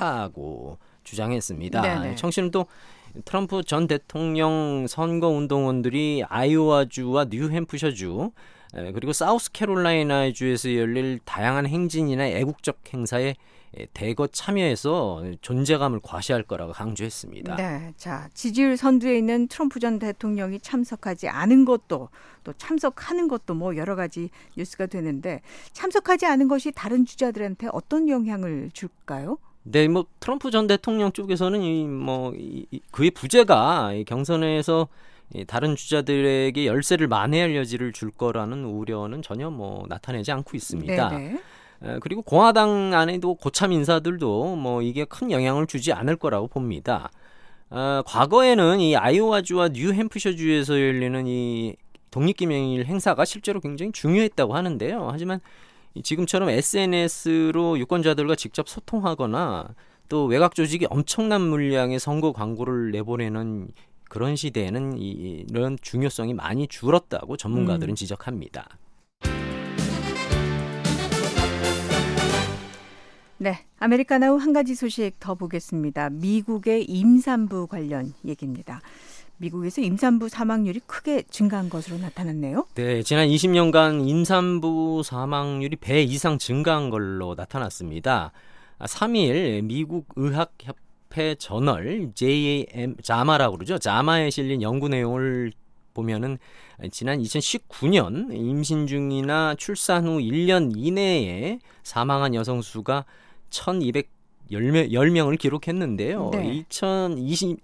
않다고 주장했습니다. 네네. 청 씨는 또 트럼프 전 대통령 선거운동원들이 아이오와주와 뉴햄프셔주 그리고 사우스캐롤라이나주에서 열릴 다양한 행진이나 애국적 행사에 대거 참여해서 존재감을 과시할 거라고 강조했습니다. 네, 자 지지율 선두에 있는 트럼프 전 대통령이 참석하지 않은 것도 또 참석하는 것도 뭐 여러 가지 뉴스가 되는데 참석하지 않은 것이 다른 주자들한테 어떤 영향을 줄까요? 네, 뭐 트럼프 전 대통령 쪽에서는 이 뭐 그의 부재가 이 경선에서 이 다른 주자들에게 열세를 만회할 여지를 줄 거라는 우려는 전혀 뭐 나타내지 않고 있습니다. 네네. 에, 그리고 공화당 안에도 고참 인사들도 뭐 이게 큰 영향을 주지 않을 거라고 봅니다. 어, 과거에는 이 아이오와주와 뉴햄프셔주에서 열리는 이 독립기념일 행사가 실제로 굉장히 중요했다고 하는데요. 하지만 지금처럼 에스엔에스로 유권자들과 직접 소통하거나 또 외곽 조직이 엄청난 물량의 선거 광고를 내보내는 그런 시대에는 이, 이런 중요성이 많이 줄었다고 전문가들은 음. 지적합니다. 네, 아메리카나우 한 가지 소식 더 보겠습니다. 미국의 임산부 관련 얘기입니다. 미국에서 임산부 사망률이 크게 증가한 것으로 나타났네요. 네, 지난 이십 년간 임산부 사망률이 배 이상 증가한 걸로 나타났습니다. 삼 일 미국 의학협회 저널 제이에이엠 자마라고 그러죠. 자마에 실린 연구 내용을 보면은 지난 이천십구 년 임신 중이나 출산 후 일 년 이내에 사망한 여성 수가 천이백십 명을 기록했는데요. 네. 이천이십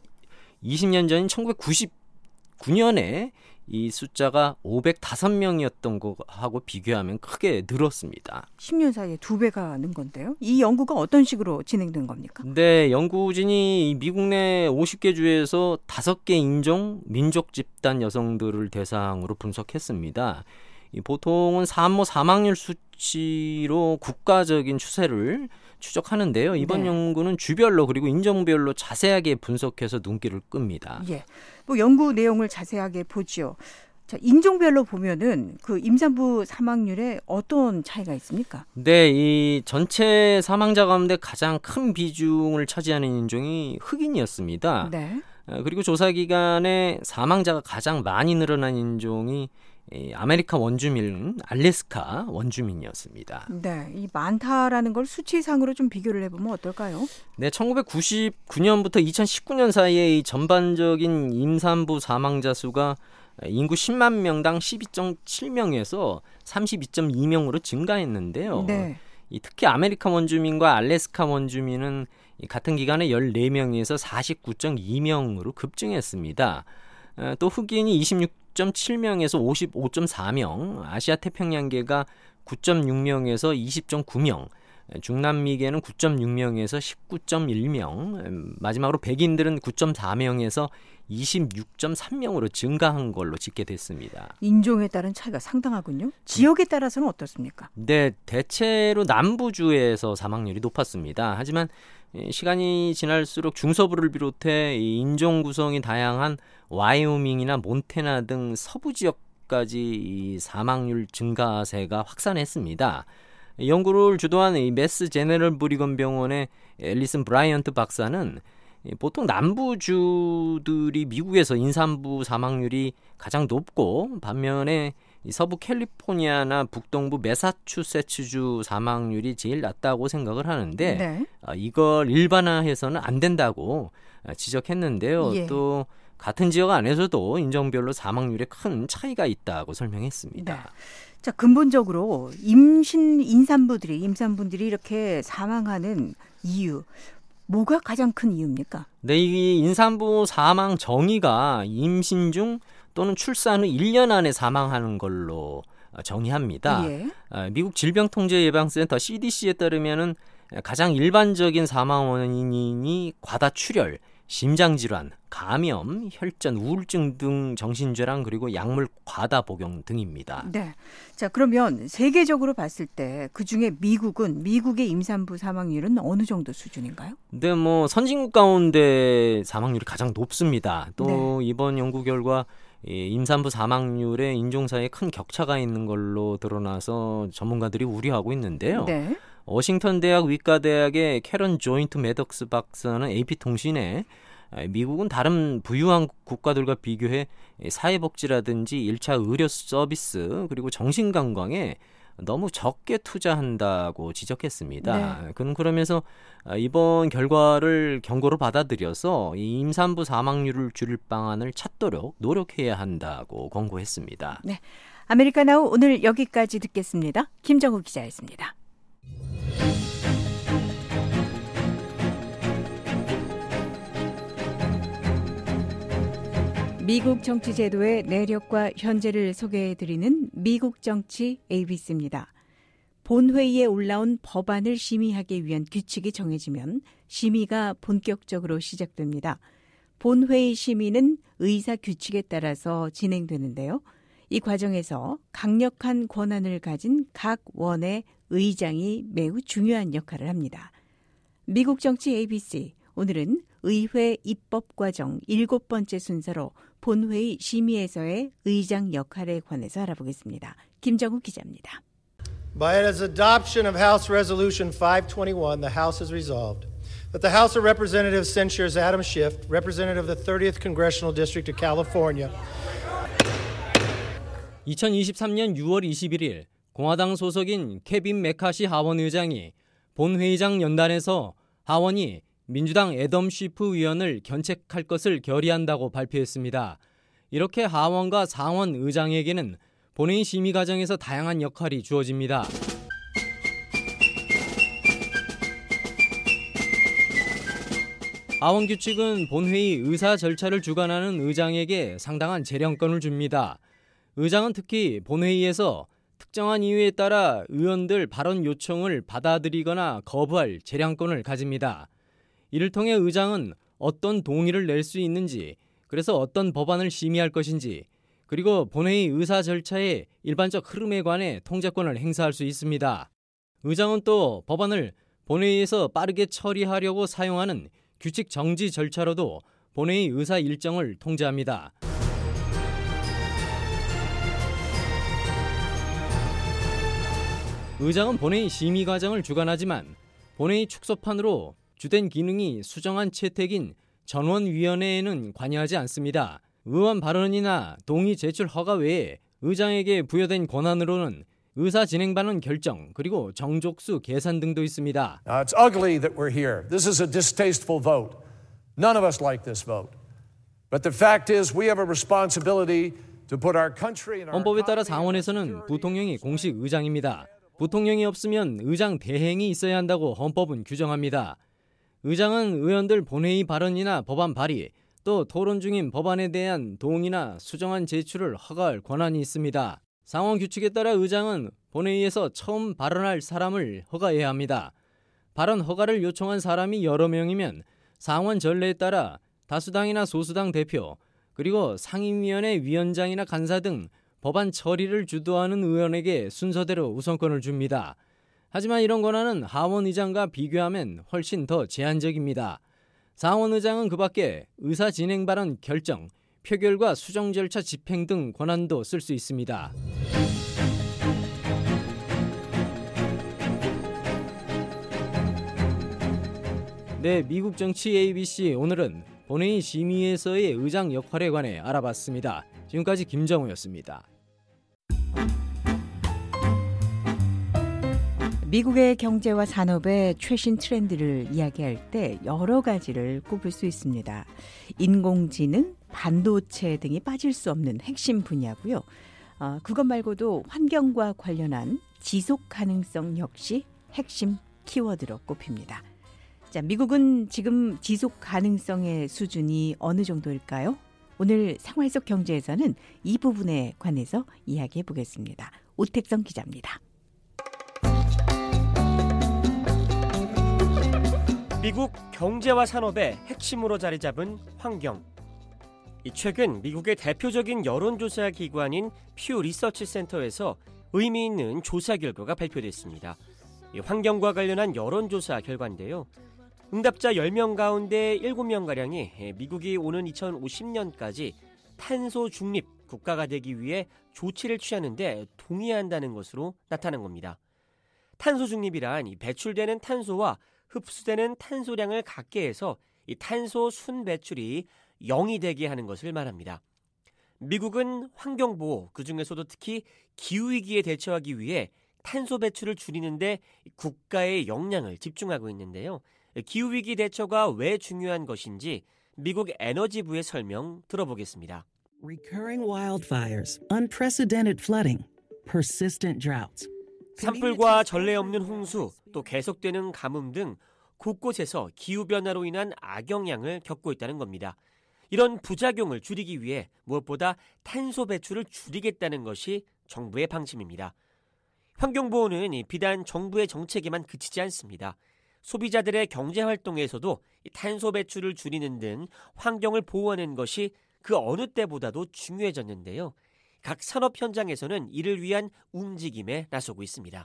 년 전인 천구백구십구 년에 이 숫자가 오백오 명이었던 거하고 비교하면 크게 늘었습니다. 십 년 사이에 두 배가 는 건데요. 이 연구가 어떤 식으로 진행된 겁니까? 네, 연구진이 미국 내 오십 개 주에서 다섯 개 인종, 민족 집단 여성들을 대상으로 분석했습니다. 보통은 산모 사망률 수치로 국가적인 추세를 추적하는데요. 이번 네. 연구는 주별로 그리고 인종별로 자세하게 분석해서 눈길을 끕니다. 예, 뭐 연구 내용을 자세하게 보죠. 자, 인종별로 보면은 그 임산부 사망률에 어떤 차이가 있습니까? 네, 이 전체 사망자 가운데 가장 큰 비중을 차지하는 인종이 흑인이었습니다. 네. 그리고 조사 기간에 사망자가 가장 많이 늘어난 인종이 아메리카 원주민, 알래스카 원주민이었습니다. 네, 이 많다라는 걸 수치상으로 좀 비교를 해보면 어떨까요? 네, 천구백구십구 년부터 이천십구 년 사이에 이 전반적인 임산부 사망자 수가 인구 십만 명당 십이 점 칠 명에서 삼십이 점 이 명으로 증가했는데요. 네. 이 특히 아메리카 원주민과 알래스카 원주민은 같은 기간에 열네 명에서 사십구 점 이 명으로 급증했습니다. 또 흑인이 이십육 점 칠 명에서 오십오 점 사 명, 아시아 태평양계가 구 점 육 명에서 이십 점 구 명, 중남미계는 구 점 육 명에서 십구 점 일 명, 마지막으로 백인들은 구 점 사 명에서 이십육 점 삼 명으로 증가한 걸로 집계됐습니다. 인종에 따른 차이가 상당하군요. 지역에 따라서는 어떻습니까? 네, 대체로 남부주에서 사망률이 높았습니다. 하지만 시간이 지날수록 중서부를 비롯해 인종 구성이 다양한 와이오밍이나 몬태나 등 서부 지역까지 이 사망률 증가세가 확산했습니다. 연구를 주도한 이 매스 제네럴 브리건 병원의 앨리슨 브라이언트 박사는 보통 남부주들이 미국에서 임산부 사망률이 가장 높고 반면에 서부 캘리포니아나 북동부 매사추세츠주 사망률이 제일 낮다고 생각을 하는데 네. 이걸 일반화해서는 안 된다고 지적했는데요. 예. 또 같은 지역 안에서도 인종별로 사망률에 큰 차이가 있다고 설명했습니다. 네. 자, 근본적으로 임신 임산부들이 임산부들이 이렇게 사망하는 이유, 뭐가 가장 큰 이유입니까? 네, 이 임산부 사망 정의가 임신 중 또는 출산 후 일 년 안에 사망하는 걸로 정의합니다. 예. 미국 질병통제예방센터 씨디씨에 따르면은 가장 일반적인 사망 원인이 과다출혈, 심장질환, 감염, 혈전, 우울증 등 정신질환 그리고 약물 과다 복용 등입니다. 네. 자, 그러면 세계적으로 봤을 때 그중에 미국은 미국의 임산부 사망률은 어느 정도 수준인가요? 네, 뭐 선진국 가운데 사망률이 가장 높습니다. 또 네. 이번 연구 결과 임산부 사망률에 인종 사이에 큰 격차가 있는 걸로 드러나서 전문가들이 우려하고 있는데요. 네. 워싱턴 대학 의과대학의 캐런 조인트 매덕스 박사는 에이피통신에 미국은 다른 부유한 국가들과 비교해 사회복지라든지 일 차 의료 서비스 그리고 정신건강에 너무 적게 투자한다고 지적했습니다. 네. 그는 그러면서 이번 결과를 경고로 받아들여서 이 임산부 사망률을 줄일 방안을 찾도록 노력해야 한다고 권고했습니다. 네. 아메리카나우 오늘 여기까지 듣겠습니다. 김정우 기자였습니다. 미국 정치 제도의 내력과 현재를 소개해드리는 미국 정치 에이비씨입니다. 본회의에 올라온 법안을 심의하기 위한 규칙이 정해지면 심의가 본격적으로 시작됩니다. 본회의 심의는 의사 규칙에 따라서 진행되는데요. 이 과정에서 강력한 권한을 가진 각 원의 의장이 매우 중요한 역할을 합니다. 미국 정치 에이비씨, 오늘은 의회 입법과정 일곱 번째 순서로 본회의 심의에서의 의장 역할에 관해서 알아보겠습니다. 김정욱 기자입니다. By its adoption of House Resolution five twenty-one, the House has resolved that the House of Representatives censures Adam Schiff, representative of the thirtieth Congressional District of California. 이천이십삼년 유월 이십일일 공화당 소속인 케빈 메카시 하원 의장이 본회의장 연단에서 하원이 민주당 애덤 쉬프 의원을 견책할 것을 결의한다고 발표했습니다. 이렇게 하원과 상원 의장에게는 본회의 심의 과정에서 다양한 역할이 주어집니다. 하원 규칙은 본회의 의사 절차를 주관하는 의장에게 상당한 재량권을 줍니다. 의장은 특히 본회의에서 특정한 이유에 따라 의원들 발언 요청을 받아들이거나 거부할 재량권을 가집니다. 이를 통해 의장은 어떤 동의를 낼 수 있는지, 그래서 어떤 법안을 심의할 것인지, 그리고 본회의 의사 절차의 일반적 흐름에 관해 통제권을 행사할 수 있습니다. 의장은 또 법안을 본회의에서 빠르게 처리하려고 사용하는 규칙 정지 절차로도 본회의 의사 일정을 통제합니다. 의장은 본회의 심의 과정을 주관하지만 본회의 축소판으로 주된 기능이 수정안 채택인 전원위원회에는 관여하지 않습니다. 의원 발언이나 동의 제출 허가 외에 의장에게 부여된 권한으로는 의사 진행 반응 결정, 그리고 정족수 계산 등도 있습니다. Uh, it's ugly that we're here. This is a distasteful vote. None of us like this vote. But the fact is we have a responsibility to put our country and our 헌법에 따라 상원에서는 부통령이 공식 의장입니다. 부통령이 없으면 의장 대행이 있어야 한다고 헌법은 규정합니다. 의장은 의원들 본회의 발언이나 법안 발의, 또 토론 중인 법안에 대한 동의나 수정안 제출을 허가할 권한이 있습니다. 상원 규칙에 따라 의장은 본회의에서 처음 발언할 사람을 허가해야 합니다. 발언 허가를 요청한 사람이 여러 명이면 상원 전례에 따라 다수당이나 소수당 대표, 그리고 상임위원회 위원장이나 간사 등 법안 처리를 주도하는 의원에게 순서대로 우선권을 줍니다. 하지만 이런 권한은 하원 의장과 비교하면 훨씬 더 제한적입니다. 상원 의장은 그 밖에 의사 진행 발언 결정, 표결과 수정 절차 집행 등 권한도 쓸 수 있습니다. 네, 미국 정치 에이비씨, 오늘은 본회의 심의에서의 의장 역할에 관해 알아봤습니다. 지금까지 김정우였습니다. 미국의 경제와 산업의 최신 트렌드를 이야기할 때 여러 가지를 꼽을 수 있습니다. 인공지능, 반도체 등이 빠질 수 없는 핵심 분야고요. 어, 그것 말고도 환경과 관련한 지속 가능성 역시 핵심 키워드로 꼽힙니다. 자, 미국은 지금 지속 가능성의 수준이 어느 정도일까요? 오늘 생활 속 경제에서는 이 부분에 관해서 이야기해 보겠습니다. 오택성 기자입니다. 미국 경제와 산업의 핵심으로 자리 잡은 환경. 최근 미국의 대표적인 여론조사 기관인 퓨 리서치 센터에서 의미 있는 조사 결과가 발표됐습니다. 환경과 관련한 여론조사 결과인데요. 응답자 열 명 가운데 일곱 명가량이 미국이 오는 이천오십년까지 탄소 중립 국가가 되기 위해 조치를 취하는 데 동의한다는 것으로 나타난 겁니다. 탄소 중립이란 배출되는 탄소와 흡수되는 탄소량을 같게 해서 이 탄소 순 배출이 영이 되게 하는 것을 말합니다. 미국은 환경보호, 그중에서도 특히 기후위기에 대처하기 위해 탄소 배출을 줄이는데 국가의 역량을 집중하고 있는데요. 기후위기 대처가 왜 중요한 것인지 미국 에너지부의 설명 들어보겠습니다. Recurring wildfires, unprecedented flooding, persistent droughts. 산불과 전례 없는 홍수, 또 계속되는 가뭄 등 곳곳에서 기후변화로 인한 악영향을 겪고 있다는 겁니다. 이런 부작용을 줄이기 위해 무엇보다 탄소 배출을 줄이겠다는 것이 정부의 방침입니다. 환경보호는 비단 정부의 정책에만 그치지 않습니다. 소비자들의 경제활동에서도 탄소 배출을 줄이는 등 환경을 보호하는 것이 그 어느 때보다도 중요해졌는데요. 각 산업 현장에서는 이를 위한 움직임에 나서고 있습니다.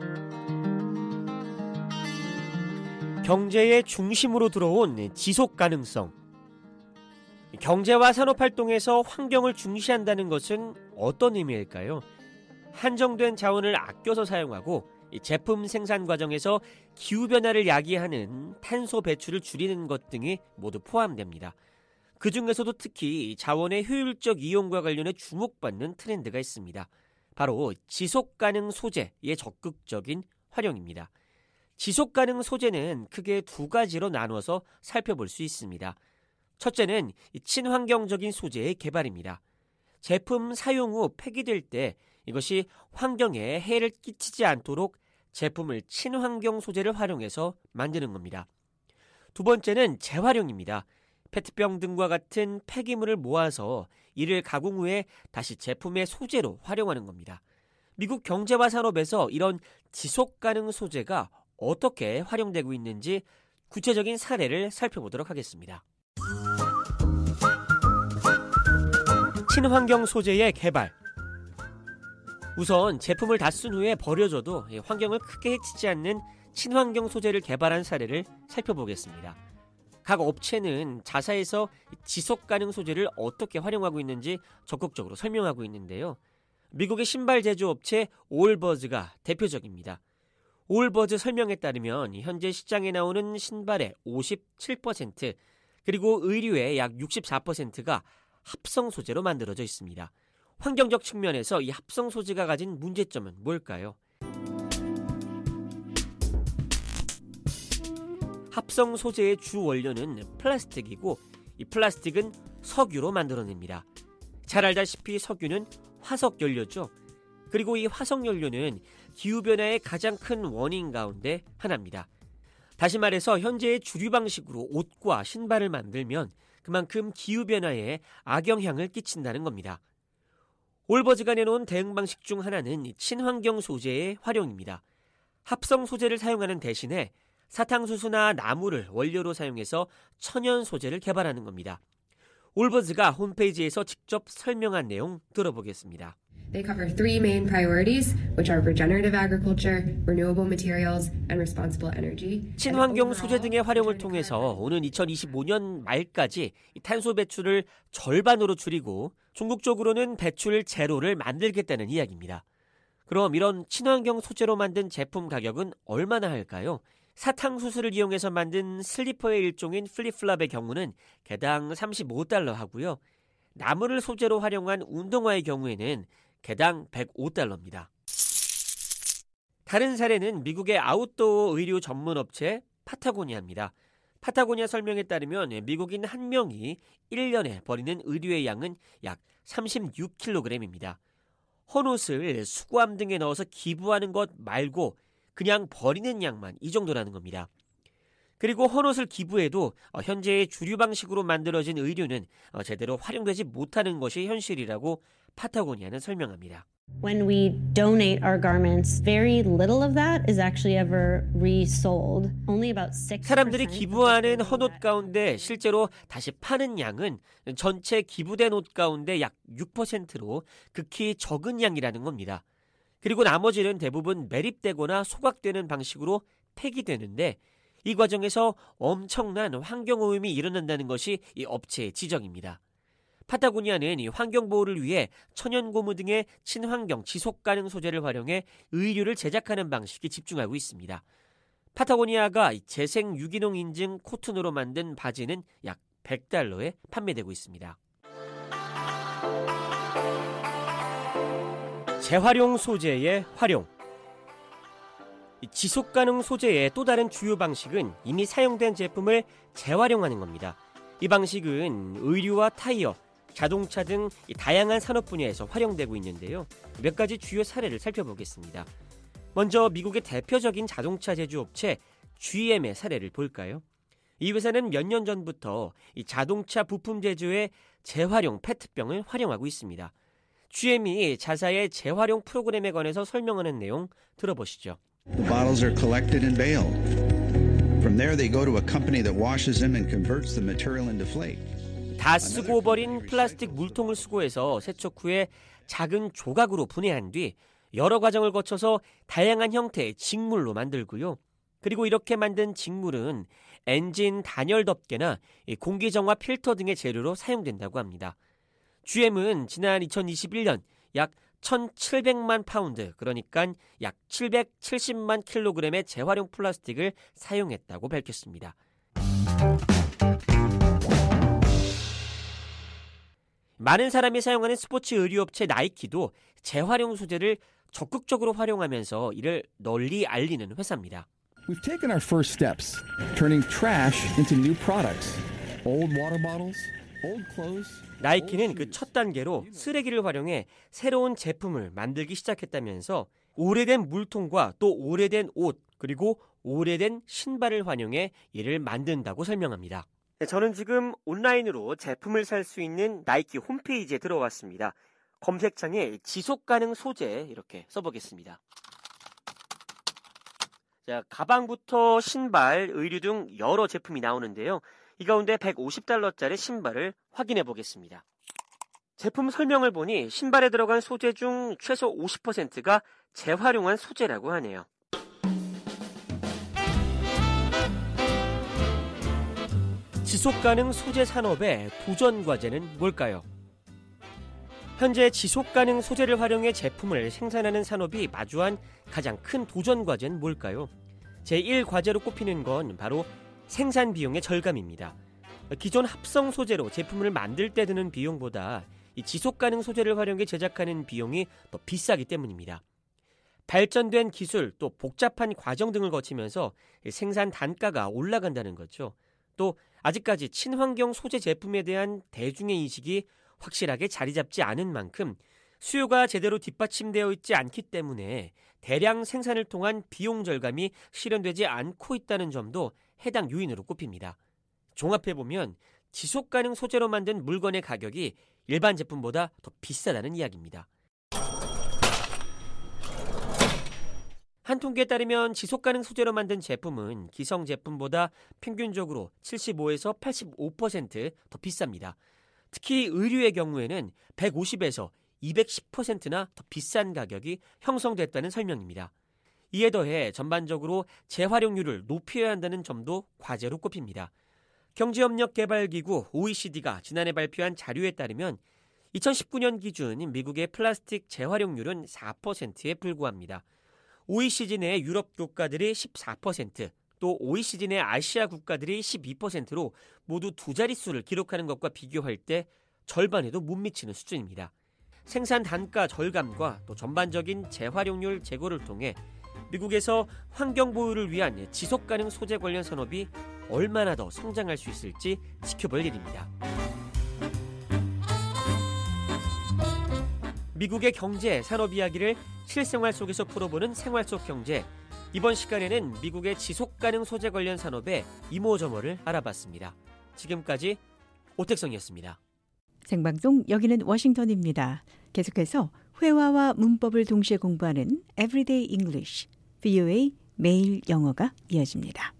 경제의 중심으로 들어온 지속 가능성. 경제와 산업활동에서 환경을 중시한다는 것은 어떤 의미일까요? 한정된 자원을 아껴서 사용하고 제품 생산 과정에서 기후변화를 야기하는 탄소 배출을 줄이는 것 등이 모두 포함됩니다. 그 중에서도 특히 자원의 효율적 이용과 관련해 주목받는 트렌드가 있습니다. 바로 지속가능 소재의 적극적인 활용입니다. 지속가능 소재는 크게 두 가지로 나누어서 살펴볼 수 있습니다. 첫째는 친환경적인 소재의 개발입니다. 제품 사용 후 폐기될 때 이것이 환경에 해를 끼치지 않도록 제품을 친환경 소재를 활용해서 만드는 겁니다. 두 번째는 재활용입니다. 페트병 등과 같은 폐기물을 모아서 이를 가공 후에 다시 제품의 소재로 활용하는 겁니다. 미국 경제와 산업에서 이런 지속가능 소재가 어떻게 활용되고 있는지 구체적인 사례를 살펴보도록 하겠습니다. 친환경 소재의 개발. 우선 제품을 다 쓴 후에 버려져도 환경을 크게 해치지 않는 친환경 소재를 개발한 사례를 살펴보겠습니다. 각 업체는 자사에서 지속가능 소재를 어떻게 활용하고 있는지 적극적으로 설명하고 있는데요. 미국의 신발 제조업체 올버즈가 대표적입니다. 올버즈 설명에 따르면 현재 시장에 나오는 신발의 오십칠 퍼센트 그리고 의류의 약 육십사 퍼센트가 합성 소재로 만들어져 있습니다. 환경적 측면에서 이 합성 소재가 가진 문제점은 뭘까요? 합성 소재의 주 원료는 플라스틱이고 이 플라스틱은 석유로 만들어냅니다. 잘 알다시피 석유는 화석 연료죠. 그리고 이 화석 연료는 기후변화의 가장 큰 원인 가운데 하나입니다. 다시 말해서 현재의 주류 방식으로 옷과 신발을 만들면 그만큼 기후변화에 악영향을 끼친다는 겁니다. 올버즈가 내놓은 대응 방식 중 하나는 친환경 소재의 활용입니다. 합성 소재를 사용하는 대신에 사탕수수나 나무를 원료로 사용해서 천연 소재를 개발하는 겁니다. 올버즈가 홈페이지에서 직접 설명한 내용 들어보겠습니다. They cover three main priorities, which are regenerative agriculture, renewable materials, and responsible energy. 친환경 소재 등의 활용을 통해서 오는 이천이십오 년 말까지 탄소 배출을 절반으로 줄이고 궁극적으로는 배출 제로를 만들겠다는 이야기입니다. 그럼 이런 친환경 소재로 만든 제품 가격은 얼마나 할까요? 사탕수수를 이용해서 만든 슬리퍼의 일종인 플립플랍의 경우는 개당 삼십오 달러 하고요. 나무를 소재로 활용한 운동화의 경우에는 개당 백오 달러입니다. 다른 사례는 미국의 아웃도어 의류 전문 업체 파타고니아입니다. 파타고니아 설명에 따르면 미국인 한 명이 일 년에 버리는 의류의 양은 약 삼십육 킬로그램입니다. 헌옷을 수거함 등에 넣어서 기부하는 것 말고 그냥 버리는 양만 이 정도라는 겁니다. 그리고 헌옷을 기부해도 현재의 주류 방식으로 만들어진 의류는 제대로 활용되지 못하는 것이 현실이라고 파타고니아는 설명합니다. When we donate our garments, very little of that is actually ever resold. Only about six percent. 사람들이 기부하는 헌옷 가운데 실제로 다시 파는 양은 전체 기부된 옷 가운데 약 육 퍼센트로 극히 적은 양이라는 겁니다. 그리고 나머지는 대부분 매립되거나 소각되는 방식으로 폐기되는데 이 과정에서 엄청난 환경오염이 일어난다는 것이 이 업체의 지적입니다. 파타고니아는 이 환경보호를 위해 천연고무 등의 친환경 지속가능 소재를 활용해 의류를 제작하는 방식에 집중하고 있습니다. 파타고니아가 재생 유기농 인증 코튼으로 만든 바지는 약 백 달러에 판매되고 있습니다. 재활용 소재의 활용. 지속가능 소재의 또 다른 주요 방식은 이미 사용된 제품을 재활용하는 겁니다. 이 방식은 의류와 타이어, 자동차 등 다양한 산업 분야에서 활용되고 있는데요. 몇 가지 주요 사례를 살펴보겠습니다. 먼저 미국의 대표적인 자동차 제조업체 지엠의 사례를 볼까요? 이 회사는 몇 년 전부터 이 자동차 부품 제조에 재활용 페트병을 활용하고 있습니다. 지엠이 자사의 재활용 프로그램에 관해서 설명하는 내용 들어보시죠. The bottles are collected and baled. From there they go to a company that washes them and converts the material into flake. 다 쓰고 버린 플라스틱 물통을 수거해서 세척 후에 작은 조각으로 분해한 뒤 여러 과정을 거쳐서 다양한 형태의 직물로 만들고요. 그리고 이렇게 만든 직물은 엔진 단열 덮개나 공기정화 필터 등의 재료로 사용된다고 합니다. 지엠은 지난 이천이십일 년 약 천칠백만 파운드, 그러니까 약 칠백칠십만 킬로그램의 재활용 플라스틱을 사용했다고 밝혔습니다. 많은 사람이 사용하는 스포츠 의류업체 나이키도 재활용 소재를 적극적으로 활용하면서 이를 널리 알리는 회사입니다. We've taken our first steps, turning trash into new products. Old water bottles, old clothes. 나이키는 그 첫 단계로 쓰레기를 활용해 새로운 제품을 만들기 시작했다면서 오래된 물통과 또 오래된 옷, 그리고 오래된 신발을 활용해 이를 만든다고 설명합니다. 네, 저는 지금 온라인으로 제품을 살 수 있는 나이키 홈페이지에 들어왔습니다. 검색창에 지속가능 소재 이렇게 써보겠습니다. 자, 가방부터 신발, 의류 등 여러 제품이 나오는데요. 이 가운데 백오십 달러짜리 신발을 확인해 보겠습니다. 제품 설명을 보니 신발에 들어간 소재 중 최소 오십 퍼센트가 재활용한 소재라고 하네요. 지속가능 소재 산업의 도전 과제는 뭘까요? 현재 지속가능 소재를 활용해 제품을 생산하는 산업이 마주한 가장 큰 도전 과제는 뭘까요? 제일 과제로 꼽히는 건 바로 생산 비용의 절감입니다. 기존 합성 소재로 제품을 만들 때 드는 비용보다 이 지속가능 소재를 활용해 제작하는 비용이 더 비싸기 때문입니다. 발전된 기술, 또 복잡한 과정 등을 거치면서 생산 단가가 올라간다는 거죠. 또 아직까지 친환경 소재 제품에 대한 대중의 인식이 확실하게 자리 잡지 않은 만큼 수요가 제대로 뒷받침되어 있지 않기 때문에 대량 생산을 통한 비용 절감이 실현되지 않고 있다는 점도 해당 요인으로 꼽힙니다. 종합해보면 지속가능 소재로 만든 물건의 가격이 일반 제품보다 더 비싸다는 이야기입니다. 한 통계에 따르면 지속가능 소재로 만든 제품은 기성 제품보다 평균적으로 칠십오에서 팔십오 퍼센트 더 비쌉니다. 특히 의류의 경우에는 백오십에서 이백십 퍼센트나 더 비싼 가격이 형성됐다는 설명입니다. 이에 더해 전반적으로 재활용률을 높여야 한다는 점도 과제로 꼽힙니다. 경제협력개발기구 오이시디가 지난해 발표한 자료에 따르면 이천십구 년 기준 미국의 플라스틱 재활용률은 사 퍼센트에 불과합니다. 오이시디 내 유럽 국가들이 십사 퍼센트, 또 오이시디 내 아시아 국가들이 십이 퍼센트로 모두 두 자릿수를 기록하는 것과 비교할 때 절반에도 못 미치는 수준입니다. 생산 단가 절감과 또 전반적인 재활용률 제고를 통해 미국에서 환경 보호를 위한 지속가능 소재 관련 산업이 얼마나 더 성장할 수 있을지 지켜볼 일입니다. 미국의 경제, 산업 이야기를 실생활 속에서 풀어보는 생활 속 경제. 이번 시간에는 미국의 지속가능 소재 관련 산업의 이모저모를 알아봤습니다. 지금까지 오택성이었습니다. 생방송 여기는 워싱턴입니다. 계속해서 회화와 문법을 동시에 공부하는 Everyday English, 브이오에이 매일 영어가 이어집니다.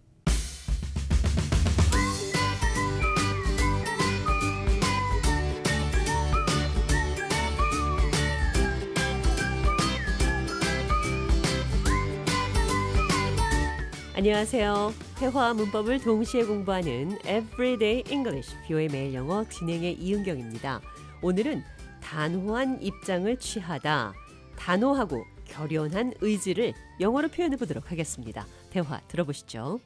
안녕하세요. 회화와 문법을 동시에 공부하는 Everyday English, 브이오에이 매일 영어 진행의 이은경입니다. 오늘은 단호한 입장을 취하다, 단호하고 결연한 의지를 영어로 표현해 보도록 하겠습니다. 대화 들어보시죠.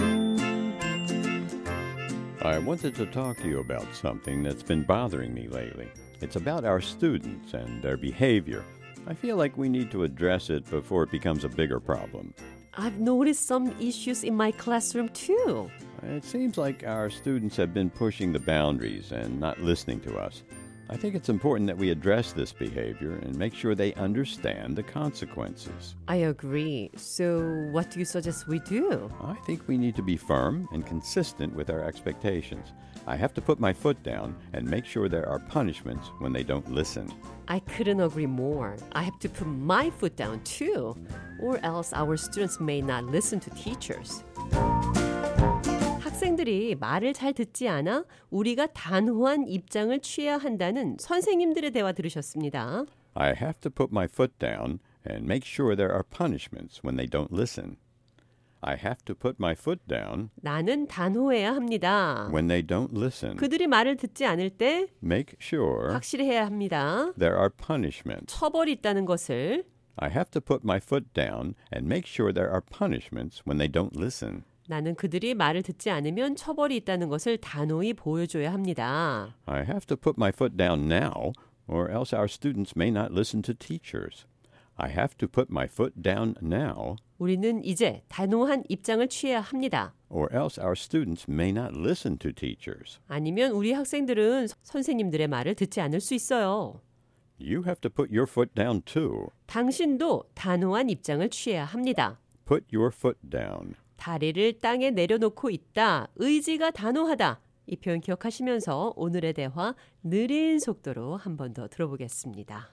I wanted to talk to you about something that's been bothering me lately. It's about our students and their behavior. I feel like we need to address it before it becomes a bigger problem. I've noticed some issues in my classroom too. It seems like our students have been pushing the boundaries and not listening to us. I think it's important that we address this behavior and make sure they understand the consequences. I agree. So what do you suggest we do? I think we need to be firm and consistent with our expectations. I have to put my foot down and make sure there are punishments when they don't listen. I couldn't agree more. I have to put my foot down too, or else our students may not listen to teachers. 학생들이 말을 잘 듣지 않아 우리가 단호한 입장을 취해야 한다는 선생님들의 대화 들으셨습니다. I have to put my foot down and make sure there are punishments when they don't listen. I have to put my foot down 나는 단호해야 합니다. when they don't listen. 그들이 말을 듣지 않을 때 Make sure 확실히 해야 합니다. there are punishments. 처벌이 있다는 것을 I have to put my foot down and make sure there are punishments when they don't listen. 나는 그들이 말을 듣지 않으면 처벌이 있다는 것을 단호히 보여줘야 합니다. I have to put my foot down now or else our students may not listen to teachers. I have to put my foot down now 우리는 이제 단호한 입장을 취해야 합니다. or else our students may not listen to teachers. 아니면 우리 학생들은 선생님들의 말을 듣지 않을 수 있어요. You have to put your foot down too. 당신도 단호한 입장을 취해야 합니다. Put your foot down. 다리를 땅에 내려놓고 있다. 의지가 단호하다. 이 표현 기억하시면서 오늘의 대화 느린 속도로 한 번 더 들어보겠습니다.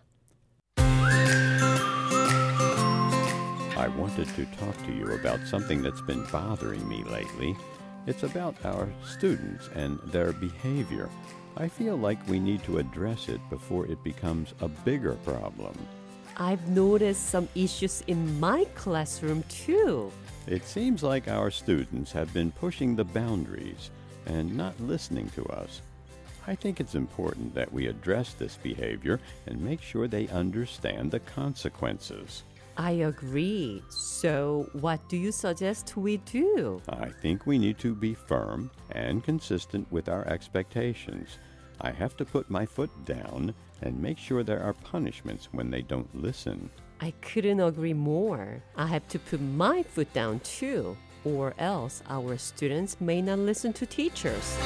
I wanted to talk to you about something that's been bothering me lately. It's about our students and their behavior. I feel like we need to address it before it becomes a bigger problem. I've noticed some issues in my classroom too. It seems like our students have been pushing the boundaries and not listening to us. I think it's important that we address this behavior and make sure they understand the consequences. I agree. So, what do you suggest we do? I think we need to be firm and consistent with our expectations. I have to put my foot down and make sure there are punishments when they don't listen. I couldn't agree more. I have to put my foot down too, or else our students may not listen to teachers.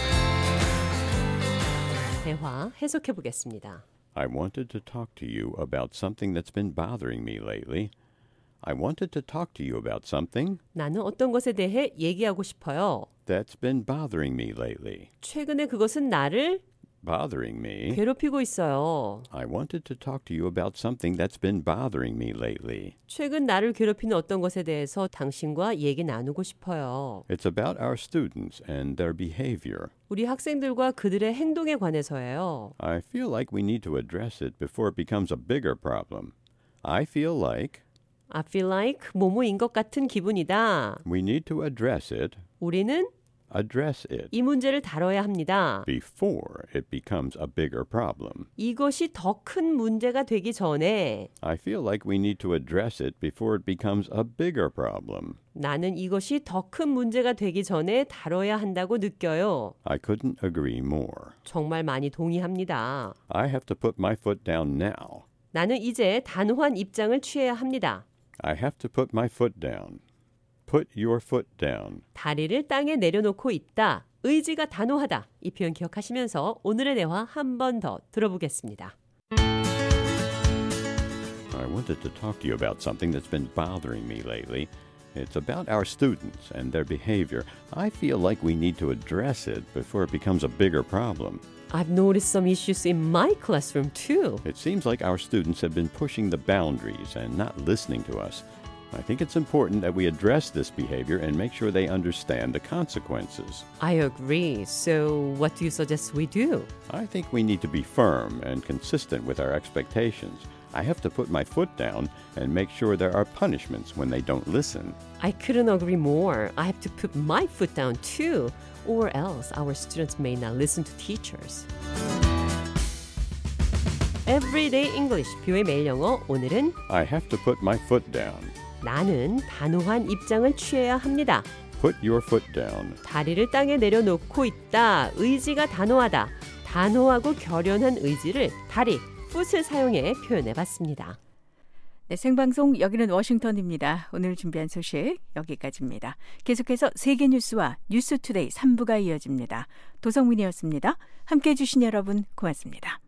대화 해석해 보겠습니다. I wanted to talk to you about something that's been bothering me lately. I wanted to talk to you about something 나는 어떤 것에 대해 얘기하고 싶어요. that's been bothering me lately. 최근에 그것은 나를 Bothering me. 괴롭히고 있어요. I wanted to talk to you about something that's been bothering me lately. 최근 나를 괴롭히는 어떤 것에 대해서 당신과 얘기 나누고 싶어요. It's about our students and their behavior. 우리 학생들과 그들의 행동에 관해서예요. I feel like we need to address it before it becomes a bigger problem. I feel like I feel like 뭐뭐인 것 같은 기분이다. we need to address it. 우리는 address it 이 문제를 다뤄야 합니다. before it becomes a bigger problem. 이것이 더 큰 문제가 되기 전에 I feel like we need to address it before it becomes a bigger problem. 나는 이것이 더 큰 문제가 되기 전에 다뤄야 한다고 느껴요. I couldn't agree more. 정말 많이 동의합니다. I have to put my foot down now. 나는 이제 단호한 입장을 취해야 합니다. I have to put my foot down. Put your foot down. 다리를 땅에 내려놓고 있다. 의지가 단호하다. 이 표현 기억하시면서 오늘의 대화 한 번 더 들어보겠습니다. I wanted to talk to you about something that's been bothering me lately. It's about our students and their behavior. I feel like we need to address it before it becomes a bigger problem. I've noticed some issues in my classroom too. It seems like our students have been pushing the boundaries and not listening to us. I think it's important that we address this behavior and make sure they understand the consequences. I agree. So what do you suggest we do? I think we need to be firm and consistent with our expectations. I have to put my foot down and make sure there are punishments when they don't listen. I couldn't agree more. I have to put my foot down too, or else our students may not listen to teachers. Everyday English, 뷰의 매일 영어. 오늘은 I have to put my foot down. 나는 단호한 입장을 취해야 합니다. Put your foot down. 다리를 땅에 내려놓고 있다. 의지가 단호하다. 단호하고 결연한 의지를 다리, foot을 사용해 표현해봤습니다. 네, 생방송 여기는 워싱턴입니다. 오늘 준비한 소식 여기까지입니다. 계속해서 세계 뉴스와 뉴스투데이 삼 부가 이어집니다. 도성민이었습니다. 함께해 주신 여러분 고맙습니다.